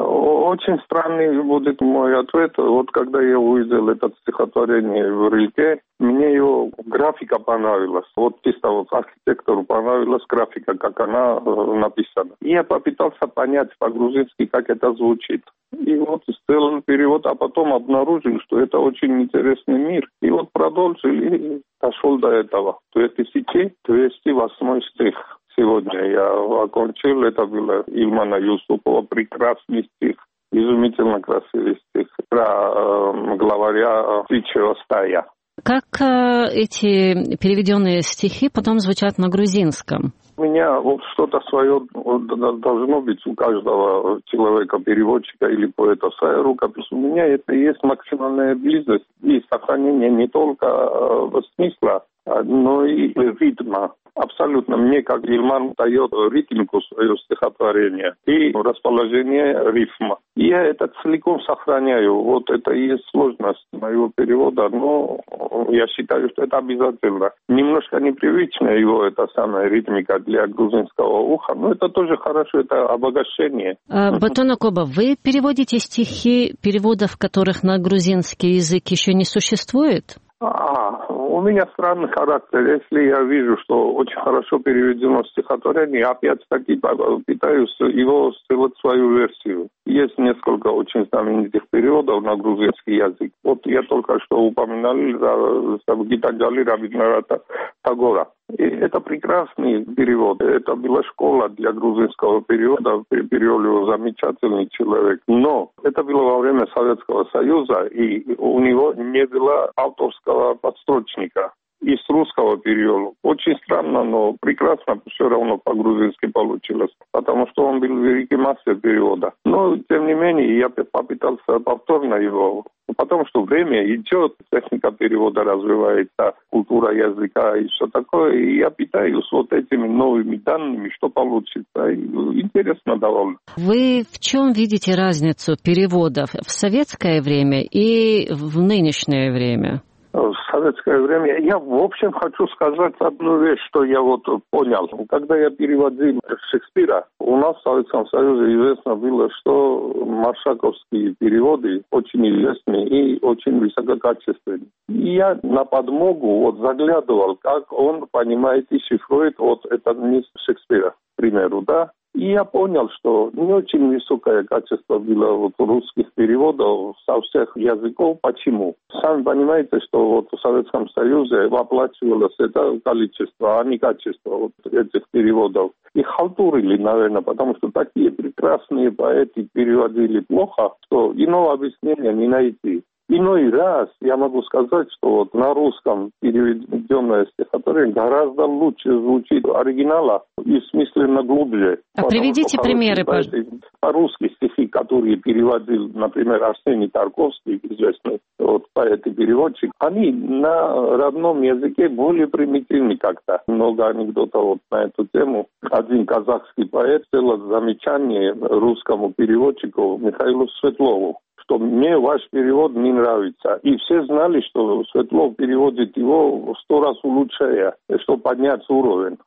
Очень странный будет мой ответ. Вот когда я увидел это стихотворение в Рильке, мне его графика понравилась. Вот чисто вот архитектору понравилась графика, как она написана. И я попытался понять по-грузински, как это звучит. И вот сделал перевод, а потом обнаружил, что это очень интересный мир. И вот продолжил и дошел до этого. две тысячи двести восьмой стих. Сегодня я окончил, это было Ильмана Юсупова, прекрасный стих, изумительно красивый стих про э, главаря птичьего стая. Как э, эти переведенные стихи потом звучат на грузинском? У меня вот что-то свое должно быть у каждого человека-переводчика или поэта, своя рукопись. У меня это и есть максимальная близость и сохранение не только э, смысла, но и ритма. Абсолютно. Мне, как Ильман, дает ритмику свое стихотворение и расположение рифма. И я это целиком сохраняю. Вот это и есть сложность моего перевода, но я считаю, что это обязательно. Немножко непривычно его, эта самая ритмика для грузинского уха, но это тоже хорошо, это обогащение. А, Батон Акоба, вы переводите стихи, переводов которых на грузинский язык еще не существует? А, у меня странный характер. Если я вижу, что очень хорошо переведено стихотворение, я опять-таки пытаюсь его сделать свою версию. Есть несколько очень знаменитых переводов на грузинский язык. Вот я только что упоминал за, за Гитанджали Рабиндраната Тагора. И это прекрасный перевод. Это была школа для грузинского перевода. Перевел его замечательный человек. Но это было во время Советского Союза, и у него не было авторского подстрочника. И с русского перевел. Очень странно, но прекрасно все равно по-грузински получилось. Потому что он был великий мастер перевода. Но, тем не менее, я попытался повторно его. Потому что время идет, техника перевода развивается, культура языка и все такое. И я питаюсь вот этими новыми данными, что получится. И интересно довольно. Вы в чем видите разницу переводов в советское время и в нынешнее время? В советское время. Я, в общем, хочу сказать одну вещь, что я вот понял. Когда я переводил Шекспира, у нас в Советском Союзе известно было, что маршаковские переводы очень известны и очень высококачественные. И я на подмогу вот заглядывал, как он понимает и шифрует вот этот миф Шекспира, к примеру, да. И я понял, что не очень высокое качество было вот русских переводов со всех языков. Почему? Сами понимаете, что вот в Советском Союзе оплачивалось это количество, а не качество вот этих переводов. И халтурили, наверное, потому что такие прекрасные поэты переводили плохо, что иного объяснения не найти. Иной раз я могу сказать, что вот на русском переведенное стихотворение гораздо лучше звучит оригинала и смысленно глубже. А приведите примеры, пожалуйста. По-русски стихи, которые переводил, например, Арсений Тарковский, известный вот, поэт и переводчик, они на родном языке более примитивны как-то. Много анекдотов вот на эту тему. Один казахский поэт сделал замечание русскому переводчику Михаилу Светлову, что мне ваш перевод не нравится. И все знали, что Светлов переводит его в сто раз улучшая, чтобы поднять уровень.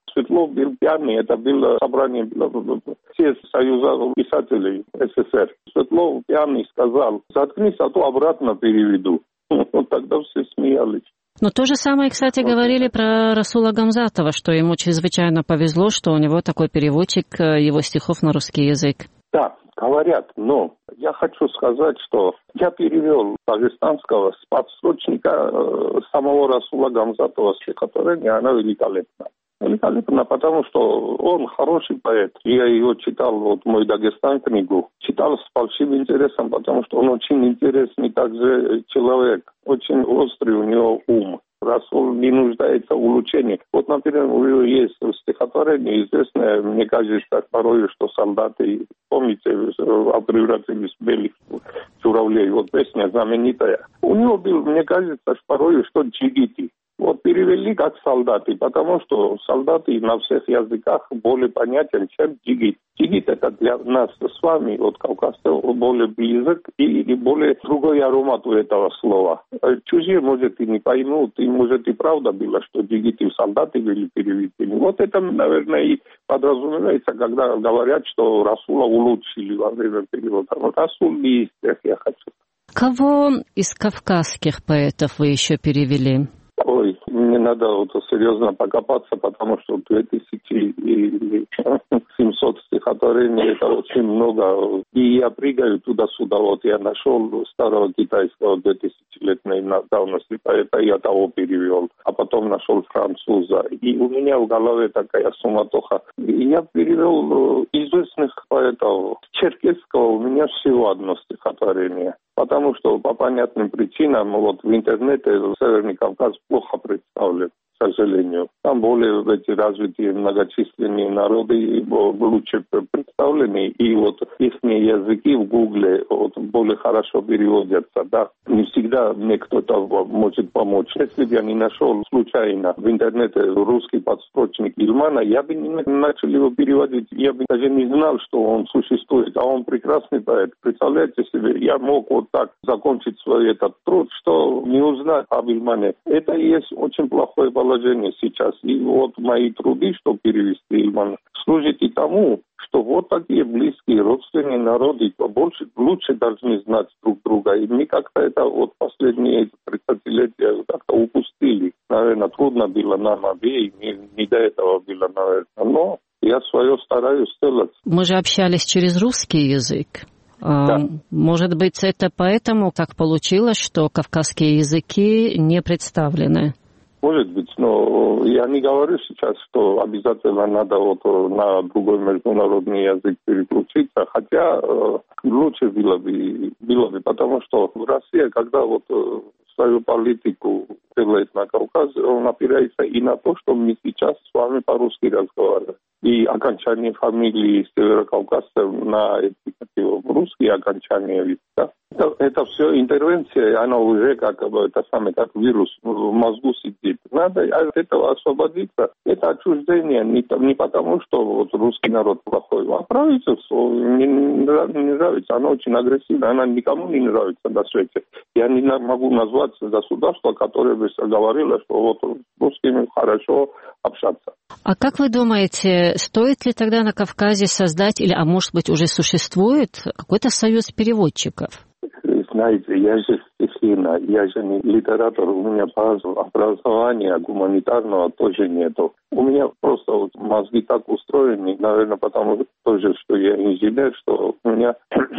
Светлов был пьяный, это было собрание всех союза писателей СССР. Светлов пьяный сказал: заткнись, а то обратно переведу. Вот тогда все смеялись. Но то же самое, кстати, говорили про Расула Гамзатова, что ему чрезвычайно повезло, что у него такой переводчик его стихов на русский язык. Да, говорят, но я хочу сказать, что я перевел дагестанского с подстрочника э, самого Расула Гамзатова стихотворение, она великолепна. Великолепно, потому что он хороший поэт. Я его читал, вот мой Дагестан книгу, читал с большим интересом, потому что он очень интересный также человек, очень острый у него ум. Расул не нуждается в улучшении. Вот, например, у него есть стихотворение известное, мне кажется, порой, что солдаты, помните, превратились в белых журавлей, вот песня знаменитая. У него был, мне кажется, порой, что джигити. Вот перевели как солдаты, потому что солдаты на всех языках более понятен, чем джигит. Джигит это для нас с вами, вот кавказцев, более близок и, и более другой аромат у этого слова. Чужие, может, и не поймут, и может и правда было, что джигиты солдаты были переведены. Вот это, наверное, и подразумевается, когда говорят, что Расула улучшили во время перевода. Вот Расул не из тех, я хочу. Кого из кавказских поэтов вы еще перевели? Ой, мне надо вот серьезно покопаться, потому что две тысячи семьсот стихотворений, это очень много. И я прыгаю туда-сюда. Вот я нашел старого китайского двухтысячелетней давности поэта, я того перевел. А потом нашел француза. И у меня в голове такая суматоха. И я перевел известных поэтов. Черкесского у меня всего одно стихотворение. Потому что по понятным причинам вот в интернете Северный Кавказ плохо представлен, к сожалению. Там более эти развитые многочисленные народы лучше представлены, и вот их языки в Гугле вот более хорошо переводятся. Да? Не всегда мне кто-то может помочь. Если бы я не нашел случайно в интернете русский подстрочник Ильмана, я бы не начал его переводить. Я бы даже не знал, что он существует, а он прекрасный поэт. Представляете себе, я мог вот так закончить свой этот труд, что не узнать об Ильмане. Это и есть очень плохое положение сейчас. И вот мои труды, что перевести Ильмана, служат и тому, что вот такие близкие родственные народы побольше, лучше должны знать друг друга. И мы как-то это вот последние тридцатилетия как-то упустили. Наверное, трудно было нам обеим, не, не до этого было, наверное. Но я свое стараюсь сделать. Мы же общались через русский язык. Да. Может быть, это поэтому так получилось, что кавказские языки не представлены? Может быть, но я не говорю сейчас, что обязательно надо вот на другой международный язык переключиться, хотя э, лучше было бы, было бы, потому что Россия, когда вот э, свою политику делает на Кавказе, он опирается и на то, что мы сейчас с вами по-русски разговариваем. И окончание фамилии северокавказцев на русские окончания. Да? Это, это все интервенция, она уже как, это самое, как вирус в мозгу сидит. Надо от этого освободиться. Это отчуждение не, не потому, что вот русский народ плохой, а правительство мне не нравится. Оно очень агрессивно, она никому не нравится на свете. Я не могу назвать государство, которое бы говорило, что вот с русскими хорошо общаться. А как вы думаете, стоит ли тогда на Кавказе создать, или, а может быть, уже существует какой-то союз переводчиков? Знаете, я же стихийно, я же не литератор, у меня образования гуманитарного тоже нету. У меня просто вот мозги так устроены, наверное, потому тоже, что я инженер, что у меня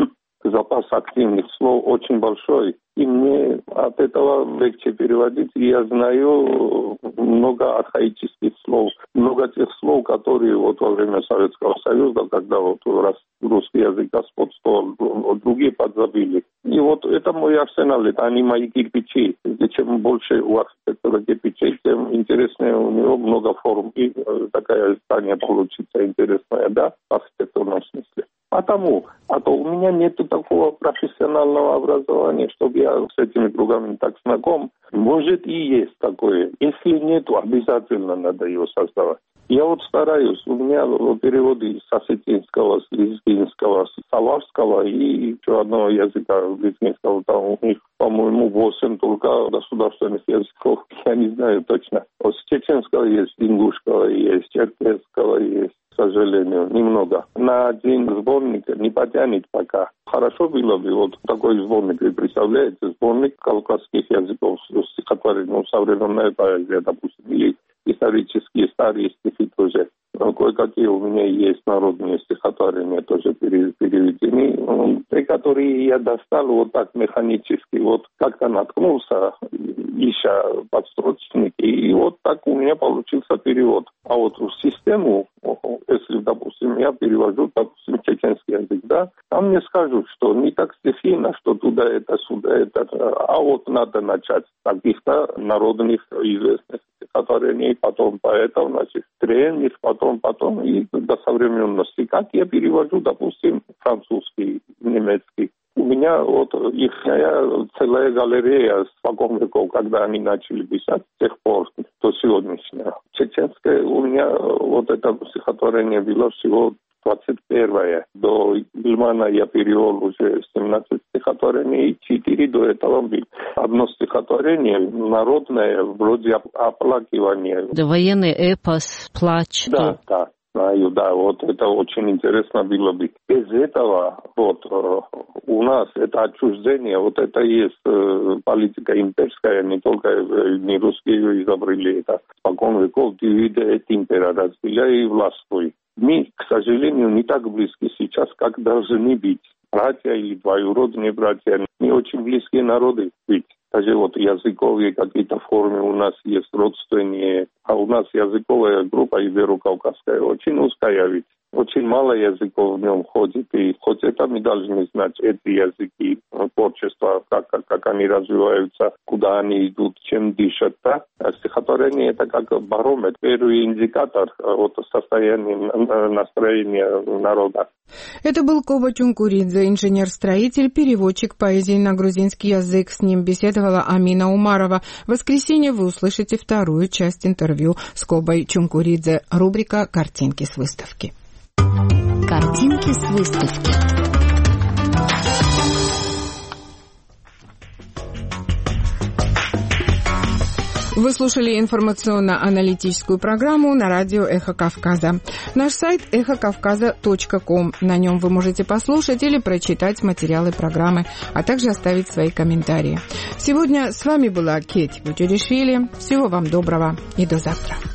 запас активных слов очень большой. И мне от этого легче переводить. И я знаю много архаических слов, много тех слов, которые вот во время Советского Союза, когда вот русский язык господствовал, другие подзабили. И вот это мой арсенал, это они мои кирпичи. И чем больше у архитектора кирпичей, тем интереснее у него много форм. И такая здание получится интересная, да, в архитектурном смысле. Потому, а то у меня нет такого профессионального образования, чтобы я с этими кругами так знаком. Может и есть такое. Если нет, обязательно надо его создавать. Я вот стараюсь, у меня переводы с осетинского, с лезгинского, с салашского и еще одного языка лезгинского, там у них, по-моему, восемь только государственных языков, я не знаю точно. Вот с чеченского есть, ингушского есть, черкесского есть. К сожалению, немного. На один сборник не потянет пока. Хорошо было бы вот такой сборник. Вы представляете, сборник кавказских языков, стихотворений, ну, современная поэзия, допустим, или исторические старые стихи тоже. Кое-какие у меня есть народные стихотворения тоже переведены. Те, которые я достал вот так механически, вот как-то наткнулся, ища подстрочники, и вот так у меня получился перевод. А вот в систему, если, допустим, я перевожу, допустим, чеченский язык, да, там мне скажут, что не так стихийно, что туда это, сюда это, а вот надо начать с каких-то народных известных стихотворений, потом поэтов, значит, древних, потом, потом и до современности. Как я перевожу, допустим, французский, немецкий. У меня вот их целая галерея с вагон веков, когда они начали писать, с тех пор до сегодняшнего. Чеченское у меня вот это стихотворение было всего двадцать первое. До Гильмана я перевел уже семнадцать стихотворений, и четыре до этого были. Одно стихотворение народное, вроде оплакивания. Да, военный эпос, плач. Да, да. Знаю, да, вот это очень интересно было бы. Без этого, вот, у нас это отчуждение, вот это есть э, политика имперская, не только э, не русские изобрели это. Спокон веков дивиде импера разделяя и властвуй. Мы, к сожалению, не так близки сейчас, как должны быть. Братья или двоюродные братья, не очень близкие народы быть. Даже вот языковые какие-то формы у нас есть родственные, а у нас языковая группа Иверо-Кавказская очень узкая ведь. Очень мало языков в нем ходит, и хоть это мы должны знать, эти языки, творчество, как, как, как они развиваются, куда они идут, чем дышат. Да? Стихотворение это как барометр, первый индикатор вот, состояния настроения народа. Это был Коба Чункуридзе, инженер-строитель, переводчик поэзии на грузинский язык. С ним беседовала Амина Умарова. В воскресенье вы услышите вторую часть интервью с Кобой Чункуридзе. Рубрика «Картинки с выставки». Картинки с выставки. Вы слушали информационно-аналитическую программу на радио «Эхо Кавказа». Наш сайт эхо кавказа точка ком. На нем вы можете послушать или прочитать материалы программы, а также оставить свои комментарии. Сегодня с вами была Кетти Бутюришвили. Всего вам доброго и до завтра.